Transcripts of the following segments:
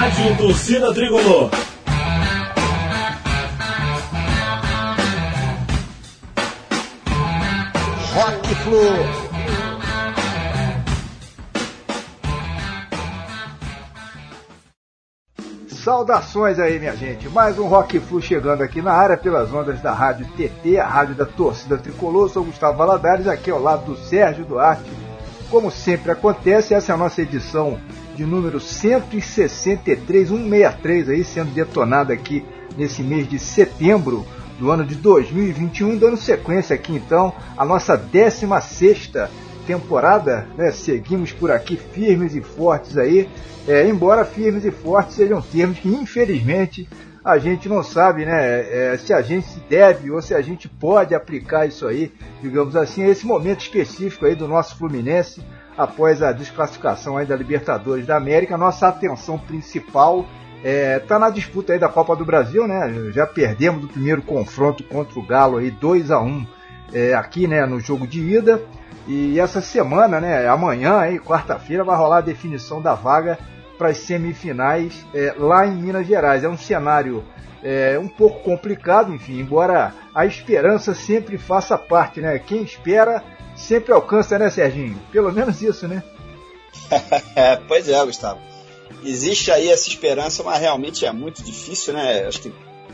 Rádio Torcida Tricolor. Rock Flu. Saudações aí, minha gente. Mais um Rock Flu chegando aqui na área pelas ondas da Rádio TT, a rádio da Torcida Tricolor. Sou Gustavo Valadares, aqui ao lado do Sérgio Duarte. Como sempre acontece, essa é a nossa edição de número 163, 163 aí, sendo detonada aqui nesse mês de setembro do ano de 2021, dando sequência aqui então a nossa 16ª temporada, né? Seguimos por aqui firmes e fortes aí, embora firmes e fortes sejam termos que infelizmente a gente não sabe, né, se a gente deve ou se a gente pode aplicar isso aí, digamos assim, a esse momento específico aí do nosso Fluminense, após a desclassificação aí da Libertadores da América. Nossa atenção principal está na disputa aí da Copa do Brasil, né? Já perdemos o primeiro confronto contra o Galo aí 2-1 aqui, né, no jogo de ida. E essa semana, né, amanhã aí, quarta-feira, vai rolar a definição da vaga para as semifinais lá em Minas Gerais. É um cenário um pouco complicado, enfim, embora a esperança sempre faça parte, né? Quem espera sempre alcança, né, Serginho? Pelo menos isso, né? Pois é, Gustavo. Existe aí essa esperança, mas realmente é muito difícil, né? Acho que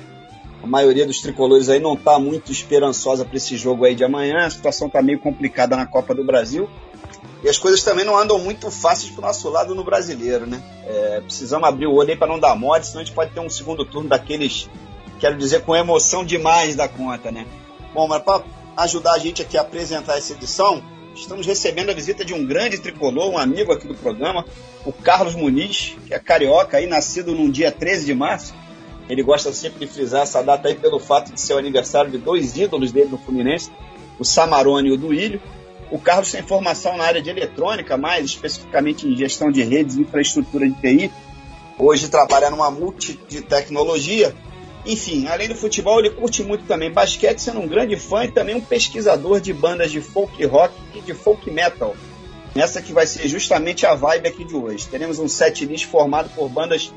a maioria dos tricolores aí não está muito esperançosa para esse jogo aí de amanhã. A situação está meio complicada na Copa do Brasil. E as coisas também não andam muito fáceis para o nosso lado no brasileiro, né? Precisamos abrir o olho aí para não dar mole, senão a gente pode ter um segundo turno daqueles, quero dizer, com emoção demais da conta, né? Bom, mas para ajudar a gente aqui a apresentar essa edição, estamos recebendo a visita de um grande tricolor, um amigo aqui do programa, o Carlos Muniz, que é carioca, aí, nascido num dia 13 de março. Ele gosta sempre de frisar essa data aí pelo fato de ser o aniversário de dois ídolos dele no Fluminense, o Samarone e o Duílio. O Carlos tem formação na área de eletrônica, mais especificamente em gestão de redes e infraestrutura de TI. Hoje trabalha numa multi de tecnologia. Enfim, além do futebol, ele curte muito também basquete, sendo um grande fã e também um pesquisador de bandas de folk rock e de folk metal. Essa que vai ser justamente a vibe aqui de hoje. Teremos um setlist formado por bandas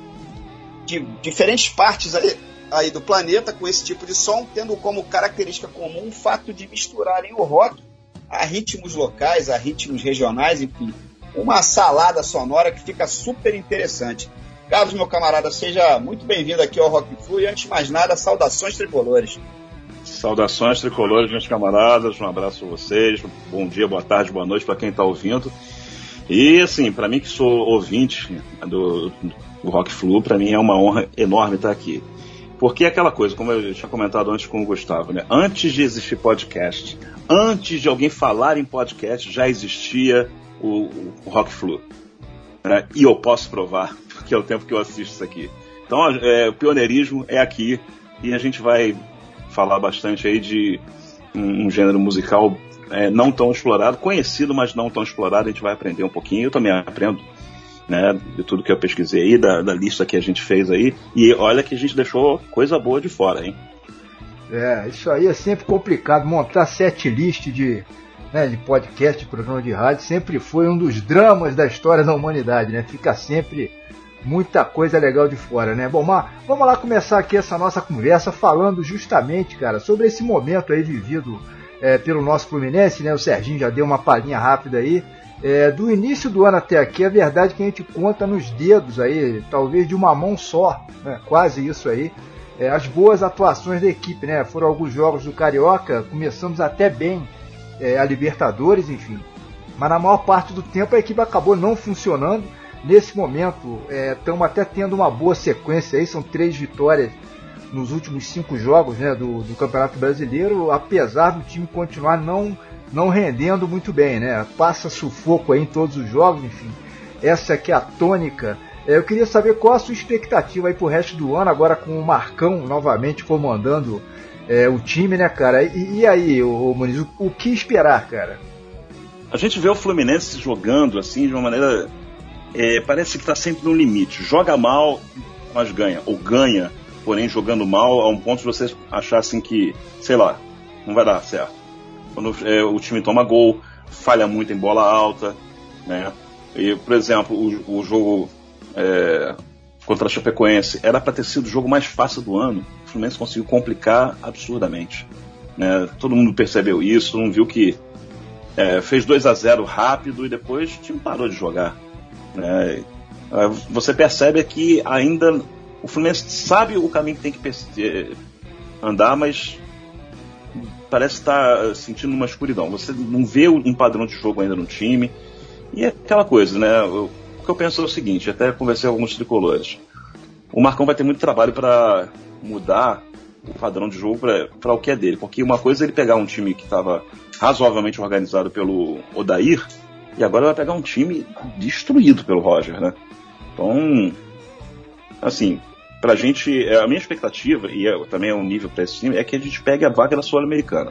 de diferentes partes aí do planeta com esse tipo de som, tendo como característica comum o fato de misturarem o rock a ritmos locais, a ritmos regionais, enfim, uma salada sonora que fica super interessante. Carlos, meu camarada, seja muito bem-vindo aqui ao Rock Flu e, antes de mais nada, saudações tricolores. Saudações tricolores, meus camaradas, um abraço a vocês, bom dia, boa tarde, boa noite para quem está ouvindo. E, assim, para mim que sou ouvinte do Rock Flu, para mim é uma honra enorme estar aqui. Porque é aquela coisa, como eu tinha comentado antes com o Gustavo, né? Antes de existir podcast, antes de alguém falar em podcast, já existia o Rock Flu. Né? E eu posso provar, porque é o tempo que eu assisto isso aqui. Então, o pioneirismo é aqui, e a gente vai falar bastante aí de um gênero musical não tão explorado, conhecido, mas não tão explorado. A gente vai aprender um pouquinho, eu também aprendo, né, de tudo que eu pesquisei aí, da lista que a gente fez aí, e olha que a gente deixou coisa boa de fora, hein? Isso aí é sempre complicado, montar setlist de podcast, de programa de rádio, sempre foi um dos dramas da história da humanidade, né? Fica sempre muita coisa legal de fora, né? Bom, mas vamos lá começar aqui essa nossa conversa falando justamente, cara, sobre esse momento aí vivido pelo nosso Fluminense, né? O Serginho já deu uma palhinha rápida aí. Do início do ano até aqui, a verdade é que a gente conta nos dedos aí, talvez de uma mão só, né? Quase isso aí, as boas atuações da equipe, né? Foram alguns jogos do Carioca, começamos até bem a Libertadores, enfim, mas na maior parte do tempo a equipe acabou não funcionando. Nesse momento, estamos até tendo uma boa sequência aí, são 3 vitórias nos últimos 5 jogos, né, do Campeonato Brasileiro, apesar do time continuar não rendendo muito bem, né? Passa sufoco aí em todos os jogos, enfim. Essa aqui é a tônica. Eu queria saber qual a sua expectativa aí pro resto do ano, agora com o Marcão novamente comandando o time, né, cara? E aí, Muniz, o que esperar, cara? A gente vê o Fluminense jogando assim de uma maneira... parece que está sempre no limite. Joga mal, mas ganha. Ou ganha, porém jogando mal, a um ponto de vocês achar assim que, sei lá, não vai dar certo. Quando o time toma gol, falha muito em bola alta, né? E, por exemplo, o jogo contra a Chapecoense, era para ter sido o jogo mais fácil do ano. O Fluminense conseguiu complicar absurdamente, né? Todo mundo percebeu isso, todo mundo viu que fez 2-0 rápido e depois o time parou de jogar, né? Você percebe que ainda o Fluminense sabe o caminho que tem que andar, mas parece estar sentindo uma escuridão. Você não vê um padrão de jogo ainda no time. E é aquela coisa, né? O que eu penso é o seguinte, até conversei com alguns tricolores. O Marcão vai ter muito trabalho para mudar o padrão de jogo para o que é dele. Porque uma coisa é ele pegar um time que estava razoavelmente organizado pelo Odair, e agora vai pegar um time destruído pelo Roger, né? Então, assim, pra gente, a minha expectativa, e também é um nível para esse time, é que a gente pegue a vaga da Sul-Americana.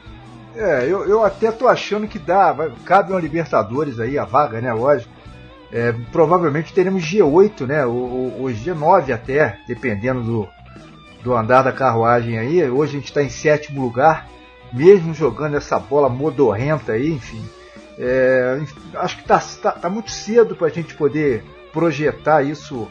Eu até tô achando que cabe uma Libertadores aí, a vaga, né, lógico. Provavelmente teremos G8, né, o G9 até, dependendo do andar da carruagem aí. Hoje a gente está em 7º lugar, mesmo jogando essa bola modorrenta aí, enfim. Acho que tá muito cedo para a gente poder projetar isso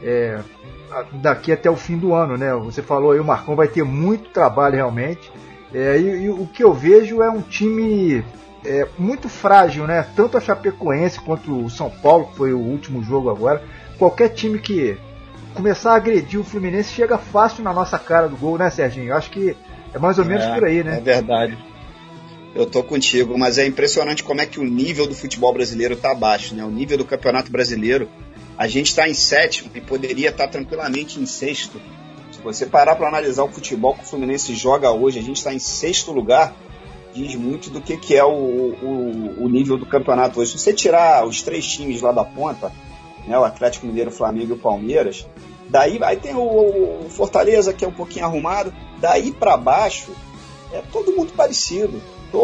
daqui até o fim do ano, né? Você falou aí, o Marcão vai ter muito trabalho realmente. E o que eu vejo é um time muito frágil, né? Tanto a Chapecoense quanto o São Paulo, que foi o último jogo agora. Qualquer time que começar a agredir o Fluminense chega fácil na nossa cara do gol, né, Serginho? Eu acho que é mais ou menos por aí, né? É verdade. Eu tô contigo, mas é impressionante como é que o nível do futebol brasileiro tá baixo, né? O nível do Campeonato Brasileiro, a gente está em 7º e poderia estar tranquilamente em 6º. Se você parar para analisar o futebol que o Fluminense joga hoje, a gente está em 6º lugar, diz muito do que é o nível do campeonato hoje. Se você tirar os 3 times lá da ponta, né, o Atlético Mineiro, o Flamengo e o Palmeiras, daí aí tem o Fortaleza, que é um pouquinho arrumado, daí para baixo é todo mundo parecido.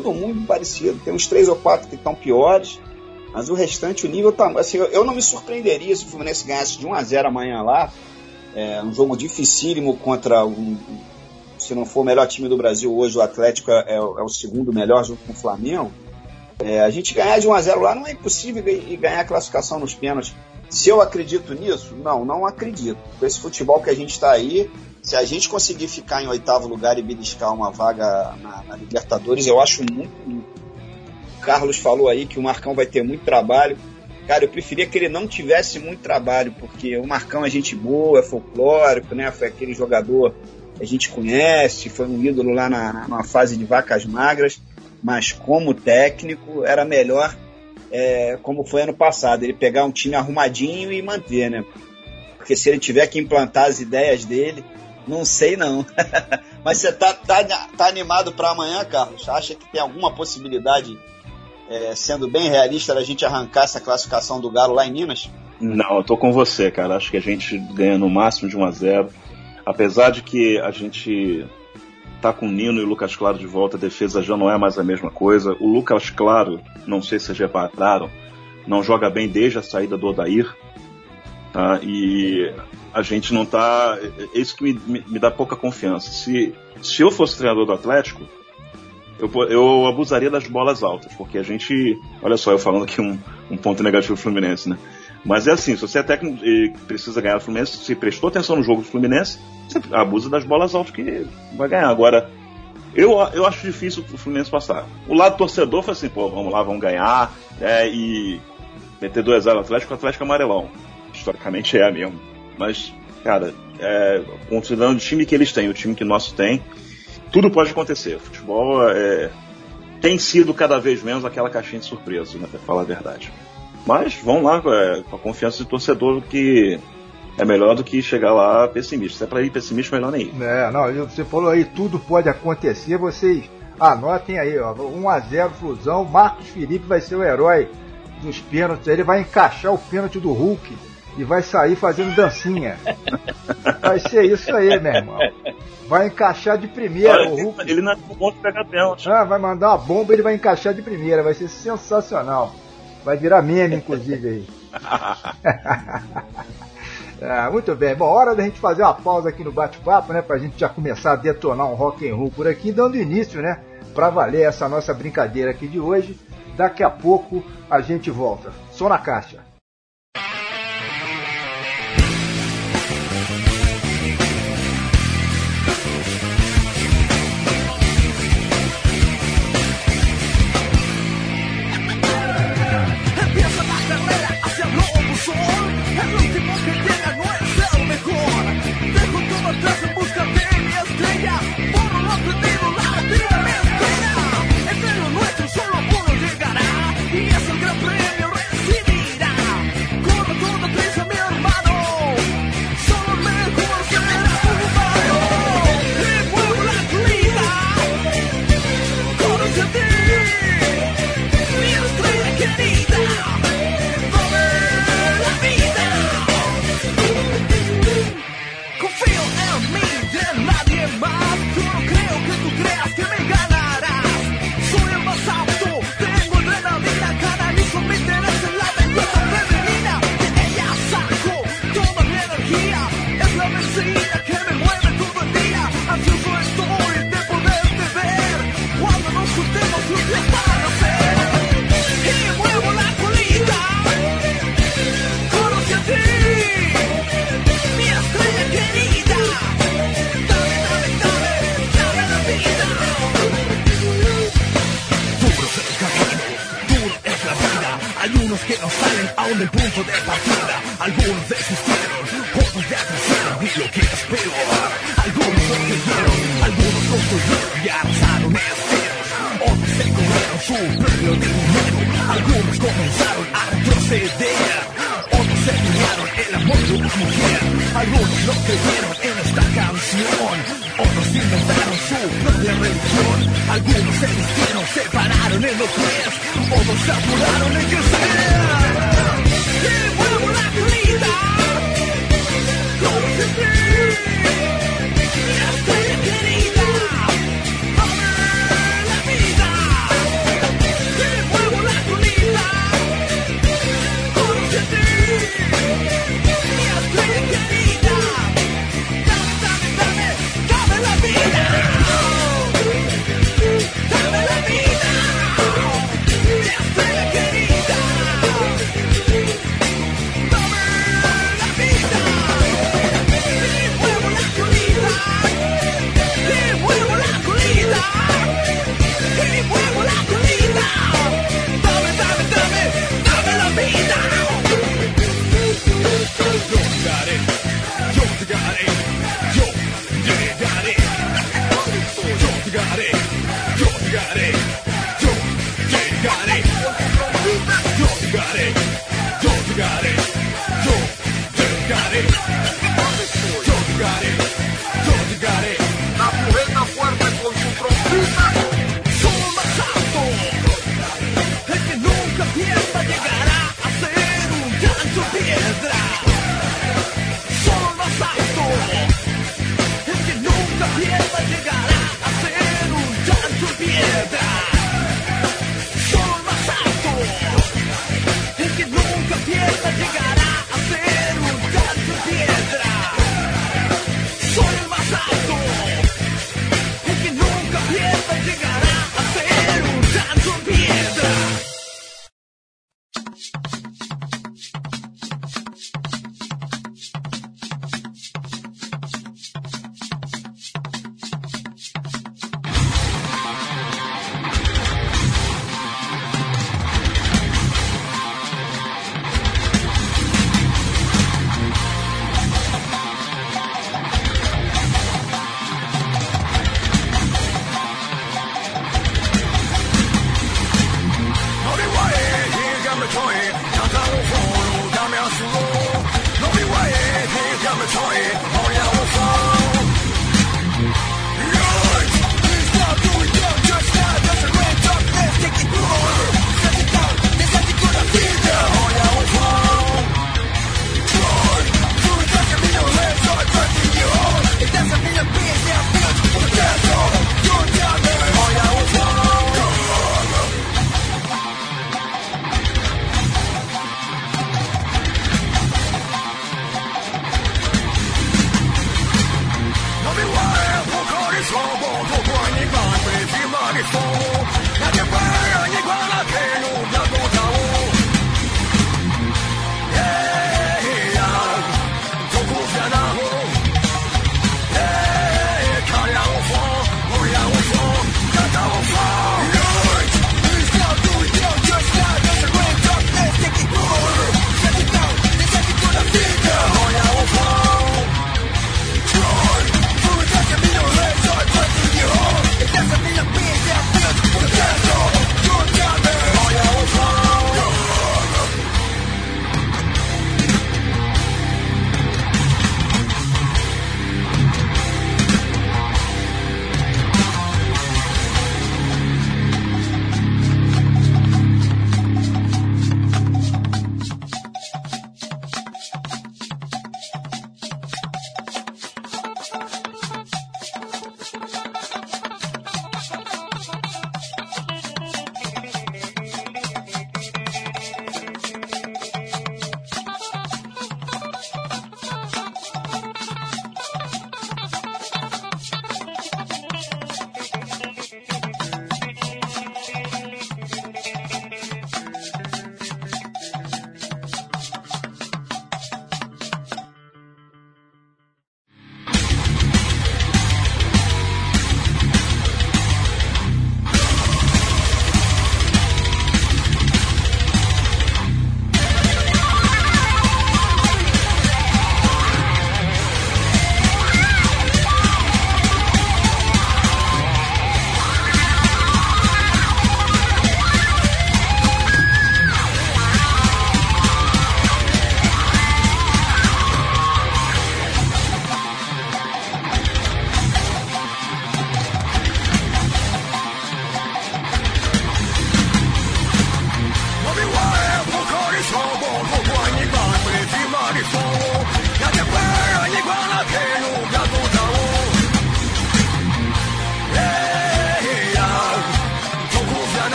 Tem uns 3 ou 4 que estão piores, mas o restante, o nível tá... Assim, eu não me surpreenderia se o Fluminense ganhasse de 1-0 amanhã lá. Um jogo dificílimo contra se não for o melhor time do Brasil hoje, o Atlético é o 2º melhor junto com o Flamengo. A gente ganhar de 1-0 lá não é impossível e ganhar a classificação nos pênaltis. Se eu acredito nisso? Não acredito. Com esse futebol que a gente está aí, se a gente conseguir ficar em 8º lugar e beliscar uma vaga na Libertadores, eu acho muito. O Carlos falou aí que o Marcão vai ter muito trabalho. Cara, eu preferia que ele não tivesse muito trabalho, porque o Marcão é gente boa, é folclórico, né? Foi aquele jogador que a gente conhece, foi um ídolo lá na fase de vacas magras, mas como técnico era melhor, como foi ano passado, ele pegar um time arrumadinho e manter, né? Porque se ele tiver que implantar as ideias dele, não sei não. Mas você tá animado para amanhã, Carlos? Acha que tem alguma possibilidade, sendo bem realista, da gente arrancar essa classificação do Galo lá em Minas? Não, eu tô com você, cara. Acho que a gente ganha no máximo de 1-0. Apesar de que a gente tá com o Nino e o Lucas Claro de volta, a defesa já não é mais a mesma coisa. O Lucas Claro, não sei se vocês repararam, não joga bem desde a saída do Odair. Tá? E a gente não tá... Isso que me dá pouca confiança. Se eu fosse treinador do Atlético, eu abusaria das bolas altas, porque a gente... Olha só, eu falando aqui um ponto negativo do Fluminense, né? Mas é assim, se você é técnico e precisa ganhar o Fluminense, se prestou atenção no jogo do Fluminense, você abusa das bolas altas que vai ganhar. Agora, eu acho difícil o Fluminense passar. O lado torcedor foi assim, vamos lá, vamos ganhar, e meter 2-0 no Atlético, o Atlético amarelão. Historicamente é mesmo. Mas, cara, considerando o time que eles têm, o time que o nosso tem, tudo pode acontecer. O futebol tem sido cada vez menos aquela caixinha de surpresa, né, pra falar a verdade. Mas vamos lá com a confiança do torcedor, que é melhor do que chegar lá pessimista. Se é pra ir pessimista, melhor nem ir. Você falou aí, tudo pode acontecer. Vocês anotem aí, ó, 1-0 Flusão. Marcos Felipe vai ser o herói dos pênaltis. Ele vai encaixar o pênalti do Hulk e vai sair fazendo dancinha. Vai ser isso aí, meu irmão. Vai encaixar de primeira. Olha, o Hulk... Ele não é bom de pegar pênalti. Vai mandar uma bomba e ele vai encaixar de primeira. Vai ser sensacional. Vai virar meme, inclusive, aí. Muito bem. Bom, hora da gente fazer uma pausa aqui no bate-papo, né? Pra gente já começar a detonar um rock and roll por aqui, dando início, né? Pra valer essa nossa brincadeira aqui de hoje. Daqui a pouco a gente volta. Som na caixa. Otros que no salen aún del punto de partida. Algunos desistieron, otros ya crecieron y lo que es peor, algunos no creyeron, algunos construyeron y arrasaron el cielo. Otros se comieron su propio dinero. Algunos comenzaron a retroceder. Otros se pillaron el amor de una mujer. Algunos no creyeron en esta canción. Otros inventaron su propia religión. Algunos se vistieron, se pararon en los pies. Otros se apuraron en crecer. ¡Qué huevo la vida! ¡Como se ve! ¡La estrella querida! ¡A ver la vida! ¡Qué huevo la vida! ¡Como se ve! ¡La estrella querida! ¡Dame la vida! ¡Dame la vida! ¡La estrella querida!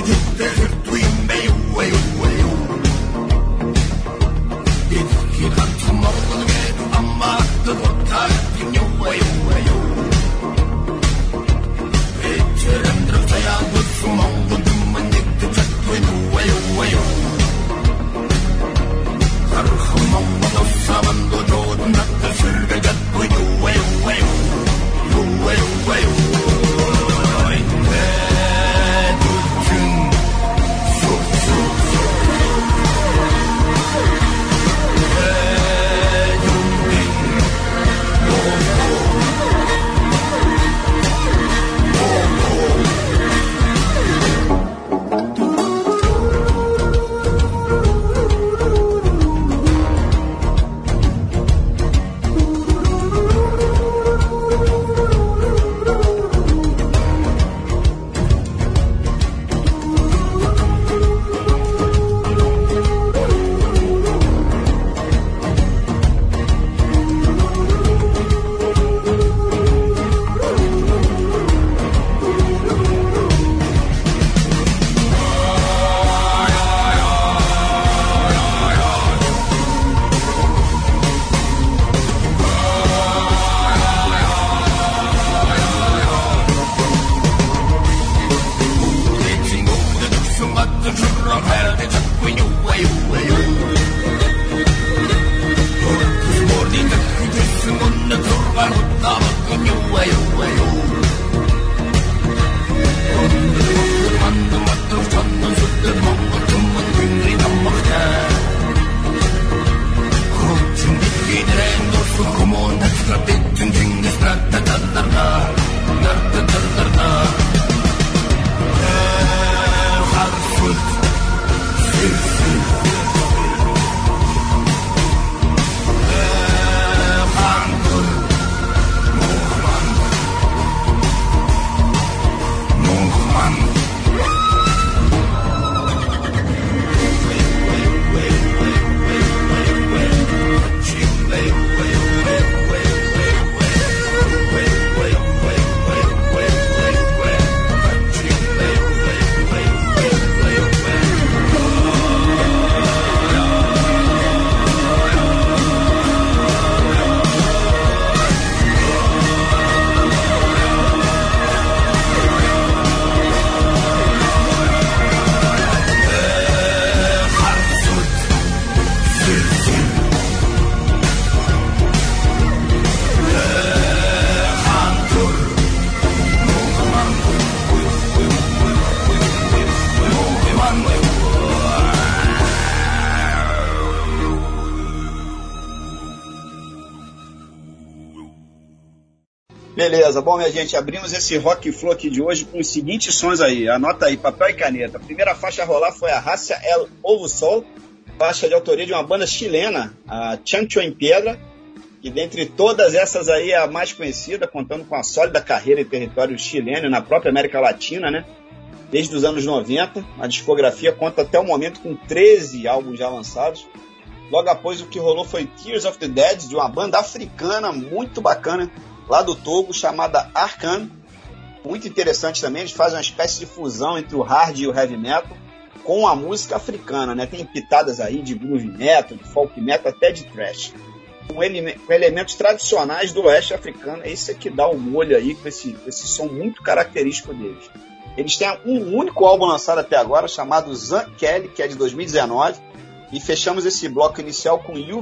Beleza, bom, minha gente, abrimos esse Rock Flow aqui de hoje com os seguintes sons aí, anota aí, papel e caneta. A primeira faixa a rolar foi a Raça El Ovo Sol, faixa de autoria de uma banda chilena, a Chancho em Piedra, que dentre todas essas aí é a mais conhecida, contando com a sólida carreira em território chileno e na própria América Latina, né? Desde os anos 90, a discografia conta até o momento com 13 álbuns já lançados. Logo após, o que rolou foi Tears of the Dead, de uma banda africana muito bacana, lá do Togo, chamada Arcan. Muito interessante também, eles fazem uma espécie de fusão entre o hard e o heavy metal com a música africana, né? Tem pitadas aí de groove metal, de folk metal, até de thrash. Com elementos tradicionais do oeste africano, esse é que dá o molho aí com esse som muito característico deles. Eles têm um único álbum lançado até agora, chamado Zan Kelly, que é de 2019, e fechamos esse bloco inicial com You,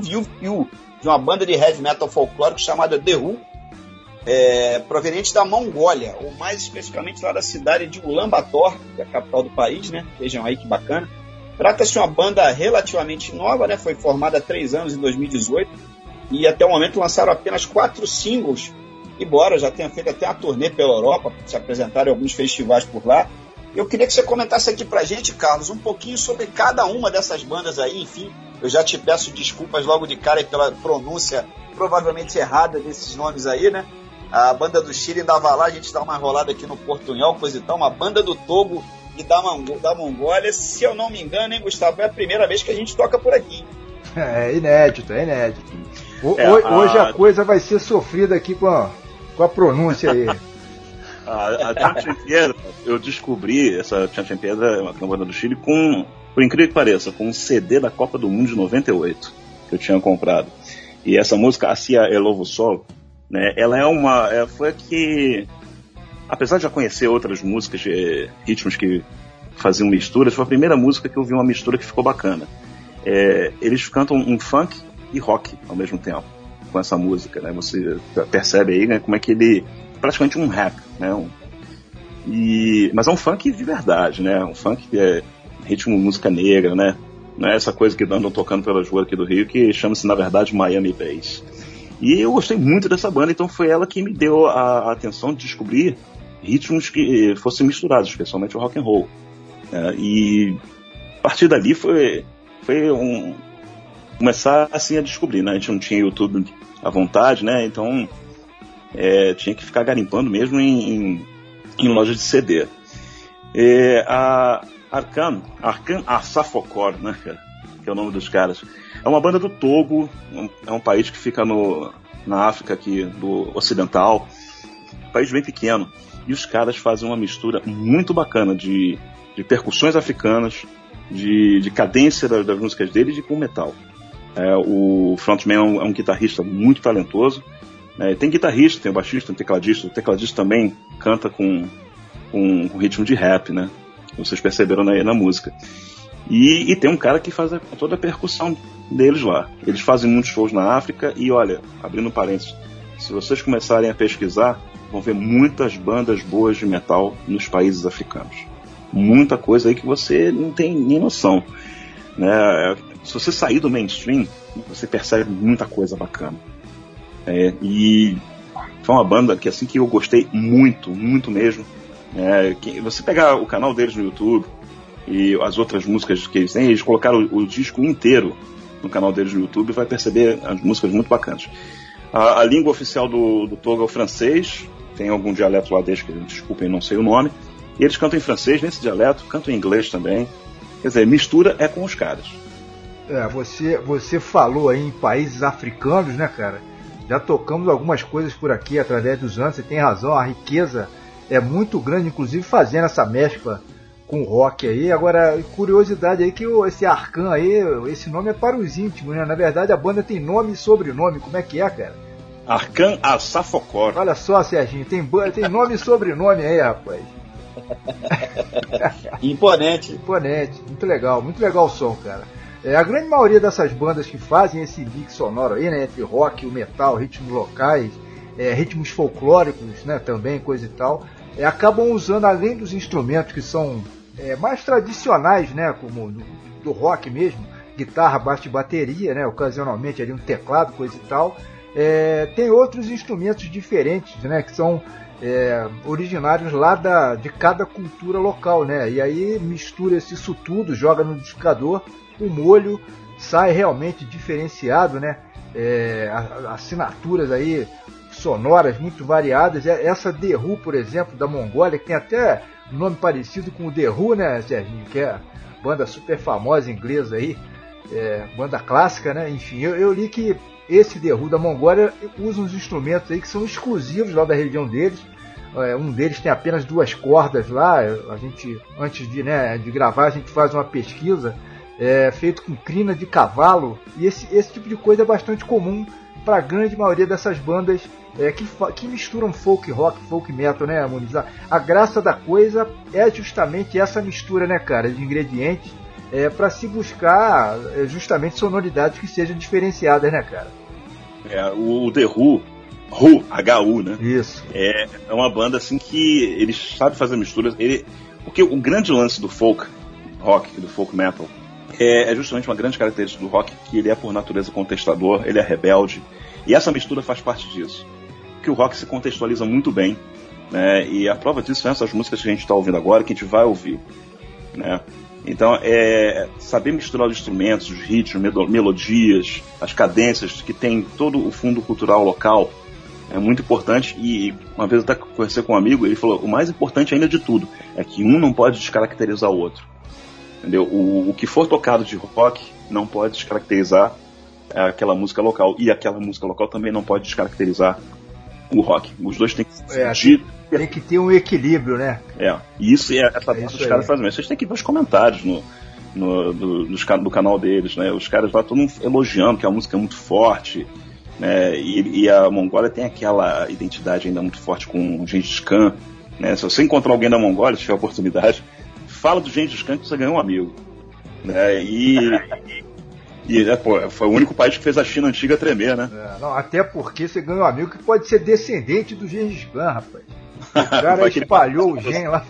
de uma banda de heavy metal folclórico chamada The Who, proveniente da Mongólia, ou mais especificamente lá da cidade de Ulaanbaatar, que é a capital do país, né? Vejam aí que bacana. Trata-se de uma banda relativamente nova, né? Foi formada há 3 anos, em 2018, e até o momento lançaram apenas 4 singles, embora já tenha feito até uma turnê pela Europa, se apresentaram em alguns festivais por lá. Eu queria que você comentasse aqui pra gente, Carlos, um pouquinho sobre cada uma dessas bandas aí. Enfim, eu já te peço desculpas logo de cara pela pronúncia provavelmente errada desses nomes aí, né? A banda do Chile ainda vai lá, a gente dá uma rolada aqui no Portunhol, coisa e tal. Uma banda do Togo e da Mongólia, se eu não me engano, hein, Gustavo? É a primeira vez que a gente toca por aqui. É inédito. Hoje a coisa vai ser sofrida aqui com a pronúncia aí. A Chancha Piedra, eu descobri essa Chancha Piedra, uma banda do Chile, por incrível que pareça, com um CD da Copa do Mundo de 98, que eu tinha comprado. E essa música, Hacia el Lobo Sol, né, ela foi que, apesar de já conhecer outras músicas, ritmos que faziam misturas, foi a primeira música que eu vi uma mistura que ficou bacana. Eles cantam um funk e rock ao mesmo tempo com essa música, né? Você percebe aí, né, como é que ele praticamente um rap, né? Mas é um funk de verdade, né? Um funk que é ritmo música negra, né? Não é essa coisa que andam tocando pelas ruas aqui do Rio, que chama-se na verdade Miami Bass. E eu gostei muito dessa banda, então foi ela que me deu a atenção de descobrir ritmos que fossem misturados, especialmente o rock and roll. E a partir dali foi começar assim a descobrir, né? A gente não tinha YouTube à vontade, né? Então tinha que ficar garimpando mesmo em loja de CD. A Arkan Asafokor, né, que é o nome dos caras, é uma banda do Togo, é um país que fica na África aqui do ocidental, um país bem pequeno, e os caras fazem uma mistura muito bacana de percussões africanas, de cadência das músicas deles e com metal. O frontman é um guitarrista muito talentoso. Tem guitarrista, tem o baixista, tem o tecladista. O tecladista também canta com ritmo de rap, né? Vocês perceberam na música. E tem um cara que faz toda a percussão deles lá. Eles fazem muitos shows na África e, olha, abrindo parênteses, se vocês começarem a pesquisar, vão ver muitas bandas boas de metal nos países africanos. Muita coisa aí que você não tem nem noção, né? Se você sair do mainstream, você percebe muita coisa bacana. E foi uma banda que assim que eu gostei muito, muito mesmo. Que você pegar o canal deles no YouTube e as outras músicas que eles têm, eles colocaram o disco inteiro no canal deles no YouTube e vai perceber as músicas muito bacanas. A língua oficial do Togo é o francês, tem algum dialeto lá deles que, desculpem, não sei o nome, e eles cantam em francês nesse dialeto, cantam em inglês também. Quer dizer, mistura é com os caras. Você falou aí em países africanos, né, cara? Já tocamos algumas coisas por aqui através dos anos, você tem razão, a riqueza é muito grande, inclusive fazendo essa mescla com o rock aí. Agora, curiosidade aí que esse Arkan aí, esse nome é para os íntimos, né? Na verdade a banda tem nome e sobrenome, como é que é, cara? Arkan Asafokor. Olha só, Serginho, tem nome e sobrenome aí, rapaz. Imponente, muito legal o som, cara. A grande maioria dessas bandas que fazem esse mix sonoro aí, né, entre rock, o metal, ritmos locais, ritmos folclóricos, né, também, coisa e tal, acabam usando, além dos instrumentos que são mais tradicionais, né, como do rock mesmo, guitarra, baixo e bateria, né, ocasionalmente ali um teclado, coisa e tal, tem outros instrumentos diferentes, né, que são originários lá de cada cultura local, né, e aí mistura isso tudo, joga no liquidificador, o molho sai realmente diferenciado, né? Assinaturas aí sonoras muito variadas. Essa The Who, por exemplo, da Mongólia, que tem até um nome parecido com o The Who, né, Serginho? Que é banda super famosa inglesa aí, banda clássica, né? Enfim, eu li que esse The Who da Mongólia usa uns instrumentos aí que são exclusivos lá da região deles. Um deles tem apenas 2 cordas lá. A gente, antes de gravar, a gente faz uma pesquisa. Feito com crina de cavalo, e esse tipo de coisa é bastante comum para a grande maioria dessas bandas que misturam folk rock, folk metal, né, Muniz? A graça da coisa é justamente essa mistura, né, cara, de ingredientes, para se buscar justamente sonoridades que sejam diferenciadas, né, cara? O The Who, H-U, né? Isso. É uma banda assim que eles sabem fazer misturas. Porque o grande lance do folk rock e do folk metal é justamente uma grande característica do rock, que ele é por natureza contestador, ele é rebelde, e essa mistura faz parte disso, que o rock se contextualiza muito bem, né? E a prova disso são essas músicas que a gente está ouvindo agora, que a gente vai ouvir, né? Então, saber misturar os instrumentos, os ritmos, melodias, as cadências, que tem todo o fundo cultural local, é muito importante. E uma vez eu até conversei com um amigo, ele falou, o mais importante ainda de tudo é que um não pode descaracterizar o outro. Entendeu? O que for tocado de rock não pode descaracterizar aquela música local, e aquela música local também não pode descaracterizar o rock. Os dois têm que tem que ter um equilíbrio, né? E isso é essa parte dos caras fazem. Vocês têm que ver os comentários do canal deles, né? Os caras lá todo mundo elogiando que a música é muito forte, né? E a Mongólia tem aquela identidade ainda muito forte com o Gengis Khan, né? Se você encontrar alguém da Mongólia, se tiver oportunidade, fala do Gengis Khan que você ganhou um amigo, né? Foi o único país que fez a China antiga tremer, né? Não, até porque você ganhou um amigo que pode ser descendente do Gengis Khan, rapaz. O cara espalhou o gen lá.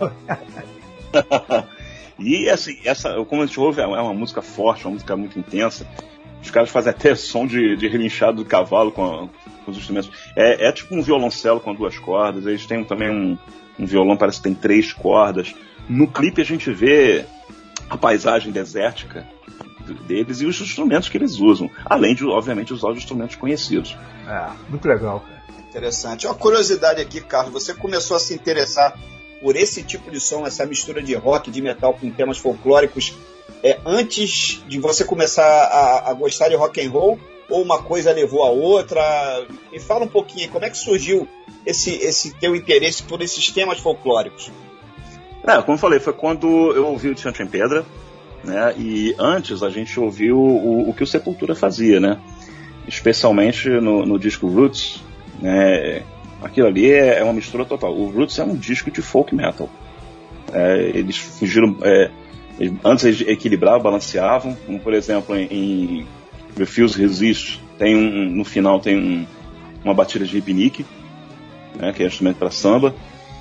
E assim, como a gente ouve, é uma música forte, uma música muito intensa. Os caras fazem até som de relinchado do cavalo com os instrumentos. É tipo um violoncelo com 2 cordas. Eles têm também um violão, parece que tem 3 cordas. No clipe a gente vê a paisagem desértica deles e os instrumentos que eles usam, além de, obviamente, usar os instrumentos conhecidos. Muito legal, cara. Interessante. Uma curiosidade aqui, Carlos, você começou a se interessar por esse tipo de som, essa mistura de rock, de metal com temas folclóricos, antes de você começar a gostar de rock and roll, ou uma coisa levou a outra? Me fala um pouquinho, como é que surgiu esse teu interesse por esses temas folclóricos? Como eu falei, foi quando eu ouvi o Tianchen Pedra, né? E antes a gente ouviu o que o Sepultura fazia, né? Especialmente no disco Roots, né? Aquilo ali é uma mistura total. O Roots é um disco de folk metal. Eles fugiram. Antes eles equilibravam, balanceavam. Como, por exemplo, em Refuse Resist, no final tem uma batida de hipnique, né? Que é instrumento para samba.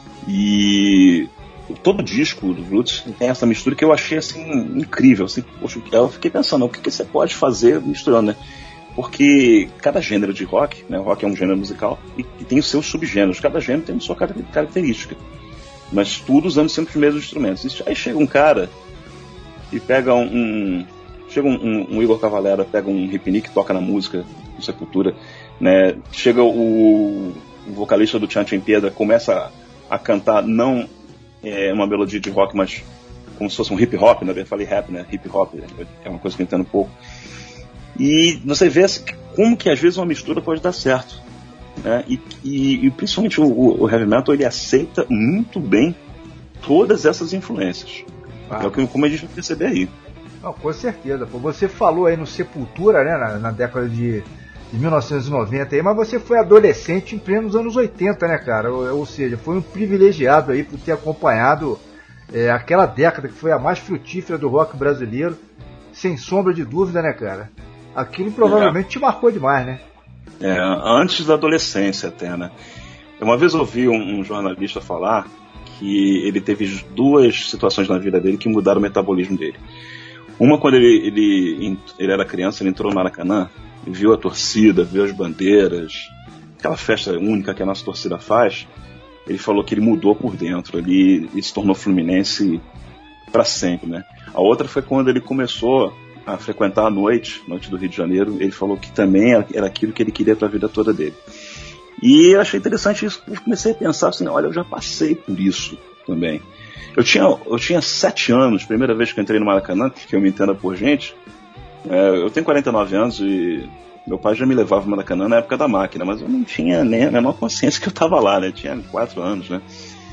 E todo disco do Roots tem essa mistura que eu achei assim incrível. Assim, poxa, eu fiquei pensando, o que você pode fazer misturando, né? Porque cada gênero de rock, né, o rock é um gênero musical e tem os seus subgêneros, cada gênero tem a sua característica, mas tudo usando sempre os mesmos instrumentos. Aí chega um cara e pega um Igor Cavalera, pega um hipnique, toca na música do Sepultura, né? Chega o vocalista do Tianchen Pedra, começa a cantar não uma melodia de rock, mas como se fosse um hip hop, né? Eu falei rap, né? Hip hop é uma coisa que eu entendo um pouco. E você vê como que às vezes uma mistura pode dar certo, né? E principalmente o heavy metal, ele aceita muito bem todas essas influências. É o que como a gente vai perceber aí. Não, com certeza. Você falou aí no Sepultura, né, na década de 1990, aí, mas você foi adolescente em plenos anos 80, né, cara? Ou seja, foi um privilegiado aí por ter acompanhado aquela década que foi a mais frutífera do rock brasileiro, sem sombra de dúvida, né, cara? Aquilo provavelmente te marcou demais, né? Antes da adolescência até, né? Uma vez eu ouvi um jornalista falar que ele teve 2 situações na vida dele que mudaram o metabolismo dele. Uma, quando ele era criança, ele entrou no Maracanã e viu a torcida, viu as bandeiras, aquela festa única que a nossa torcida faz. Ele falou que ele mudou por dentro, ele se tornou fluminense para sempre, né? A outra foi quando ele começou a frequentar a noite do Rio de Janeiro. Ele falou que também era aquilo que ele queria para a vida toda dele. E eu achei interessante isso, eu comecei a pensar assim, olha, eu já passei por isso também. Eu tinha 7 anos, primeira vez que eu entrei no Maracanã, que eu me entenda por gente. Eu tenho 49 anos e meu pai já me levava no Maracanã na época da máquina, mas eu não tinha nem a menor consciência que eu estava lá, né? Eu tinha 4 anos, né?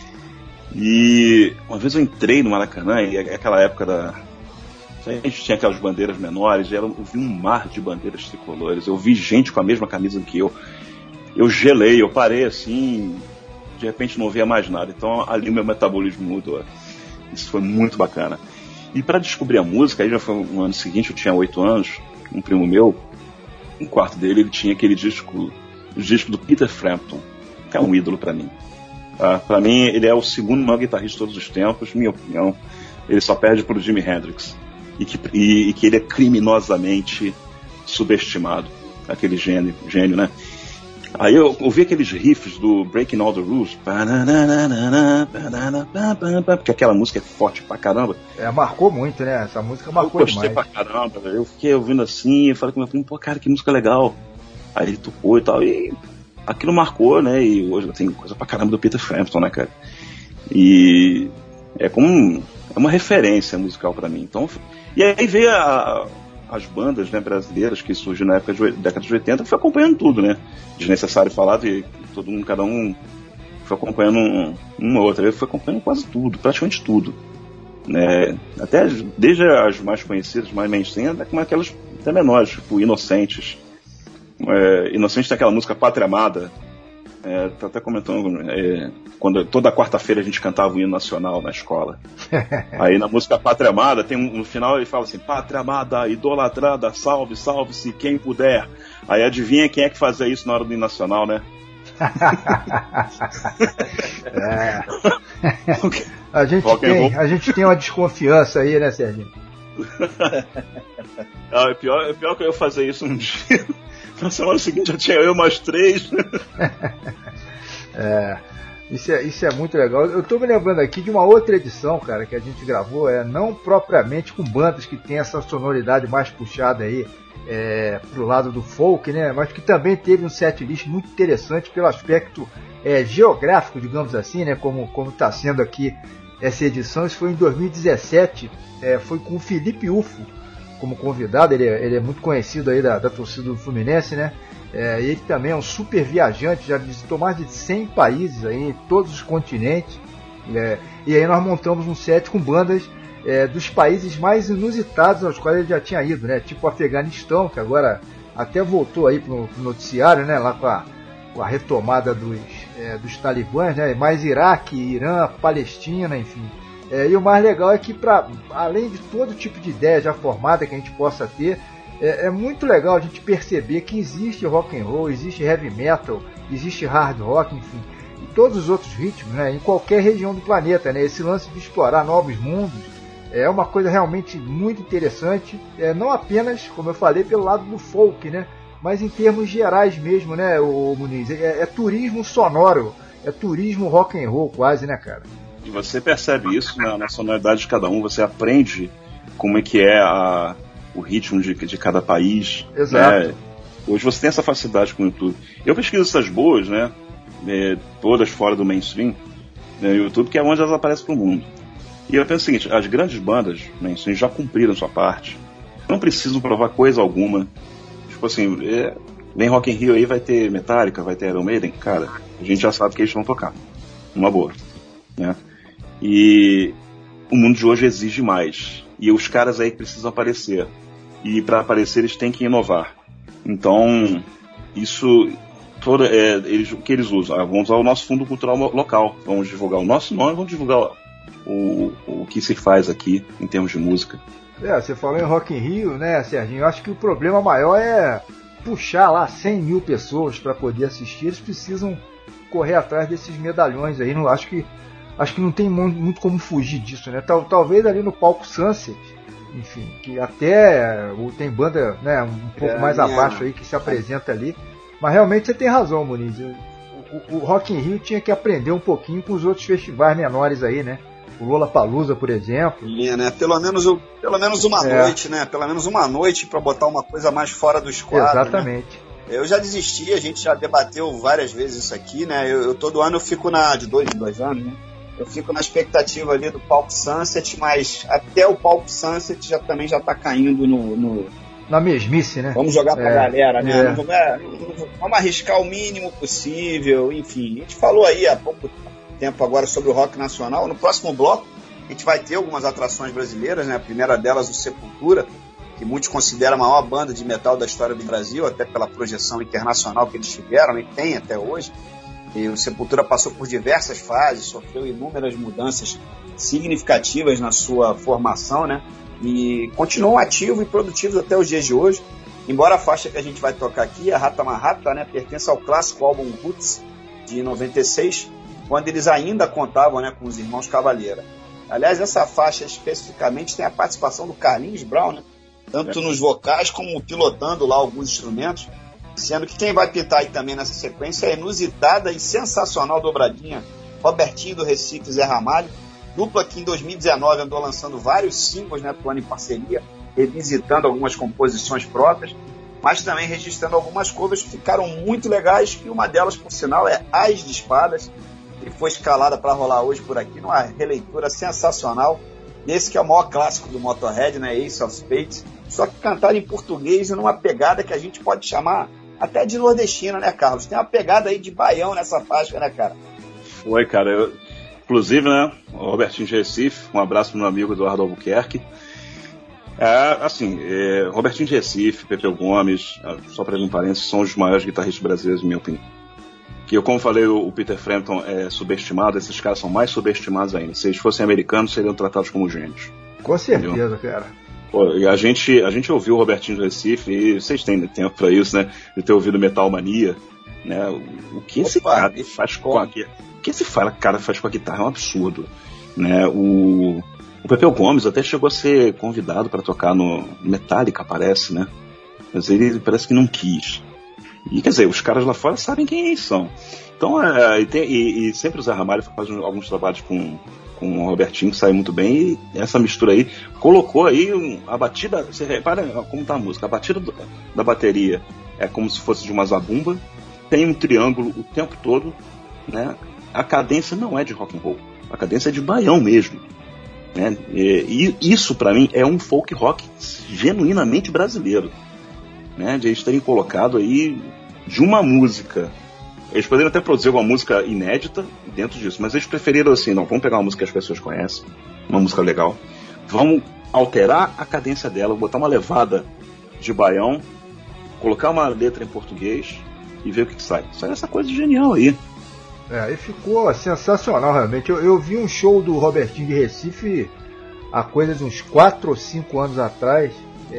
E uma vez eu entrei no Maracanã, e aquela época a gente tinha aquelas bandeiras menores, e eu vi um mar de bandeiras tricolores, eu vi gente com a mesma camisa que eu gelei, eu parei assim, de repente não via mais nada, então ali o meu metabolismo mudou. Isso foi muito bacana. E para descobrir a música, aí já foi no ano seguinte, eu tinha 8 anos, um primo meu, no quarto dele, ele tinha aquele disco do Peter Frampton, que é um ídolo para mim. Para mim, ele é o segundo maior guitarrista de todos os tempos, minha opinião. Ele só perde pro Jimi Hendrix. E que ele é criminosamente subestimado. Aquele gênio, né? Aí eu ouvi aqueles riffs do Breaking All the Rules, porque aquela música é forte pra caramba. Marcou muito, né? Essa música marcou demais. Eu gostei pra caramba, eu fiquei ouvindo assim, e falei com meu primo, pô, cara, que música legal. Aí ele tocou e tal, e aquilo marcou, né? E hoje tem coisa pra caramba do Peter Frampton, né, cara? E é uma referência musical pra mim. Então, e aí veio a as bandas, né, brasileiras que surgiram na época década de 80, fui acompanhando tudo, né? Desnecessário falar de todo mundo, cada um foi acompanhando uma ou outra. Eu fui acompanhando quase tudo, praticamente tudo. Né? Até desde as mais conhecidas, mais mainstream, até como aquelas até menores, tipo Inocentes. Inocentes tem aquela música Pátria Amada. Tá até comentando, quando toda quarta-feira a gente cantava o hino nacional na escola. Aí na música Pátria Amada, no final ele fala assim: Pátria Amada, idolatrada, salve, salve-se quem puder. Aí adivinha quem é que fazia isso na hora do hino nacional, né? A gente tem uma desconfiança aí, né, Serginho? É pior que eu fazer isso um dia. Na semana seguinte já tinha eu mais 3. Isso é muito legal. Eu tô me lembrando aqui de uma outra edição, cara, que a gente gravou, não propriamente com bandas que tem essa sonoridade mais puxada aí pro lado do folk, né? Mas que também teve um setlist muito interessante pelo aspecto geográfico, digamos assim, né? Como está sendo aqui essa edição. Isso foi em 2017, foi com o Felipe Ufo como convidado. Ele é muito conhecido aí da torcida do Fluminense, né? Ele também é um super viajante, já visitou mais de 100 países aí, em todos os continentes. E aí nós montamos um set com bandas dos países mais inusitados aos quais ele já tinha ido, né? Tipo o Afeganistão, que agora até voltou aí pro noticiário, né? Lá com a retomada dos talibãs, né? Mais Iraque, Irã, Palestina, enfim. E o mais legal é que, além de todo tipo de ideia já formada que a gente possa ter, é muito legal a gente perceber que existe rock and roll, existe heavy metal, existe hard rock, enfim, e todos os outros ritmos, né, em qualquer região do planeta, né? Esse lance de explorar novos mundos é uma coisa realmente muito interessante, não apenas, como eu falei, pelo lado do folk, né, mas em termos gerais mesmo, né, o Muniz, é turismo sonoro, é turismo rock and roll quase, né, cara? E você percebe isso na sonoridade de cada um, você aprende como é que é o ritmo de cada país. Exato. Né? Hoje você tem essa facilidade com o YouTube. Eu pesquiso essas boas, né, todas fora do mainstream, no YouTube, que é onde elas aparecem pro mundo. E eu penso o seguinte: as grandes bandas mainstream já cumpriram sua parte, não precisam provar coisa alguma. Tipo assim, vem Rock in Rio aí, vai ter Metallica, vai ter Iron Maiden, cara, a gente já sabe que eles vão tocar, uma boa, né? E o mundo de hoje exige mais, e os caras aí precisam aparecer, e para aparecer eles têm que inovar. Então isso o que eles usam? Vamos usar o nosso fundo cultural local, vamos divulgar o nosso nome, vamos divulgar o que se faz aqui em termos de música. Você falou em Rock in Rio, né, Serginho? Eu acho que o problema maior é puxar lá 100 mil pessoas para poder assistir. Eles precisam correr atrás desses medalhões aí. Acho que não tem muito como fugir disso, né? Talvez ali no palco Sunset, enfim, que até tem banda, né, um pouco mais abaixo aí que se apresenta ali. Mas realmente você tem razão, Muniz. O Rock in Rio tinha que aprender um pouquinho com os outros festivais menores aí, né? O Lollapalooza, por exemplo. Né? Pelo menos uma noite, né? Pelo menos uma noite para botar uma coisa mais fora dos quadros. Exatamente. Né? Eu já desisti, a gente já debateu várias vezes isso aqui, né? Eu todo ano eu fico de dois anos, né? Eu fico na expectativa ali do palco Sunset, mas até o palco Sunset também já tá caindo na mesmice, né? Vamos jogar pra galera, né? Vamos arriscar o mínimo possível, enfim. A gente falou aí há pouco tempo agora sobre o rock nacional. No próximo bloco a gente vai ter algumas atrações brasileiras, né? A primeira delas, o Sepultura, que muitos consideram a maior banda de metal da história do Brasil, até pela projeção internacional que eles tiveram e tem até hoje. E o Sepultura passou por diversas fases, sofreu inúmeras mudanças significativas na sua formação, né? E continuam ativos e produtivos até os dias de hoje. Embora a faixa que a gente vai tocar aqui, a Rata Marrata, né, pertence ao clássico álbum Roots, de 96, quando eles ainda contavam, né, com os Irmãos Cavaleira. Aliás, essa faixa especificamente tem a participação do Carlinhos Brown, né, tanto nos vocais como pilotando lá alguns instrumentos, sendo que quem vai pintar aí também nessa sequência é a inusitada e sensacional dobradinha Robertinho do Recife e Zé Ramalho, dupla que em 2019 andou lançando vários singles, né, atuando em parceria, revisitando algumas composições próprias, mas também registrando algumas covers que ficaram muito legais, e uma delas, por sinal, é As de Espadas, que foi escalada para rolar hoje por aqui, numa releitura sensacional nesse que é o maior clássico do Motorhead, né, Ace of Spades, só que cantaram em português e numa pegada que a gente pode chamar até de nordestina, né, Carlos? Tem uma pegada aí de baião nessa faixa, né, cara? Foi, cara. Inclusive, né, o Robertinho de Recife, um abraço pro meu amigo Eduardo Albuquerque. Robertinho de Recife, Pepeu Gomes, só para abrir um parênteses, são os maiores guitarristas brasileiros, em minha opinião. Que, como eu falei, o Peter Frampton é subestimado, esses caras são mais subestimados ainda. Se eles fossem americanos, seriam tratados como gênios. Com certeza, entendeu? cara. Pô, e a gente ouviu o Robertinho de Recife, e vocês têm tempo pra isso, né? De ter ouvido Metal Mania, né? O que esse cara faz com a guitarra é um absurdo, né? O Pepeu Gomes até chegou a ser convidado para tocar no Metallica, parece, né? Mas ele parece que não quis. E, quer dizer, os caras lá fora sabem quem eles são. Então, e sempre o Zé Ramalho faz alguns trabalhos com o Robertinho, que sai muito bem, e essa mistura aí colocou aí a batida. Você repara como tá a música, a batida da bateria é como se fosse de uma zabumba, tem um triângulo o tempo todo, né? A cadência não é de rock and roll, a cadência é de baião mesmo, né? E isso pra mim é um folk rock genuinamente brasileiro, né? De eles terem colocado aí de uma música. Eles poderiam até produzir uma música inédita dentro disso, mas eles preferiram assim, não, vamos pegar uma música que as pessoas conhecem, uma música legal, vamos alterar a cadência dela, botar uma levada de baião, colocar uma letra em português e ver o que sai. Sai essa coisa genial aí. E ficou sensacional, realmente. Eu vi um show do Robertinho de Recife há coisa de uns 4 ou 5 anos atrás.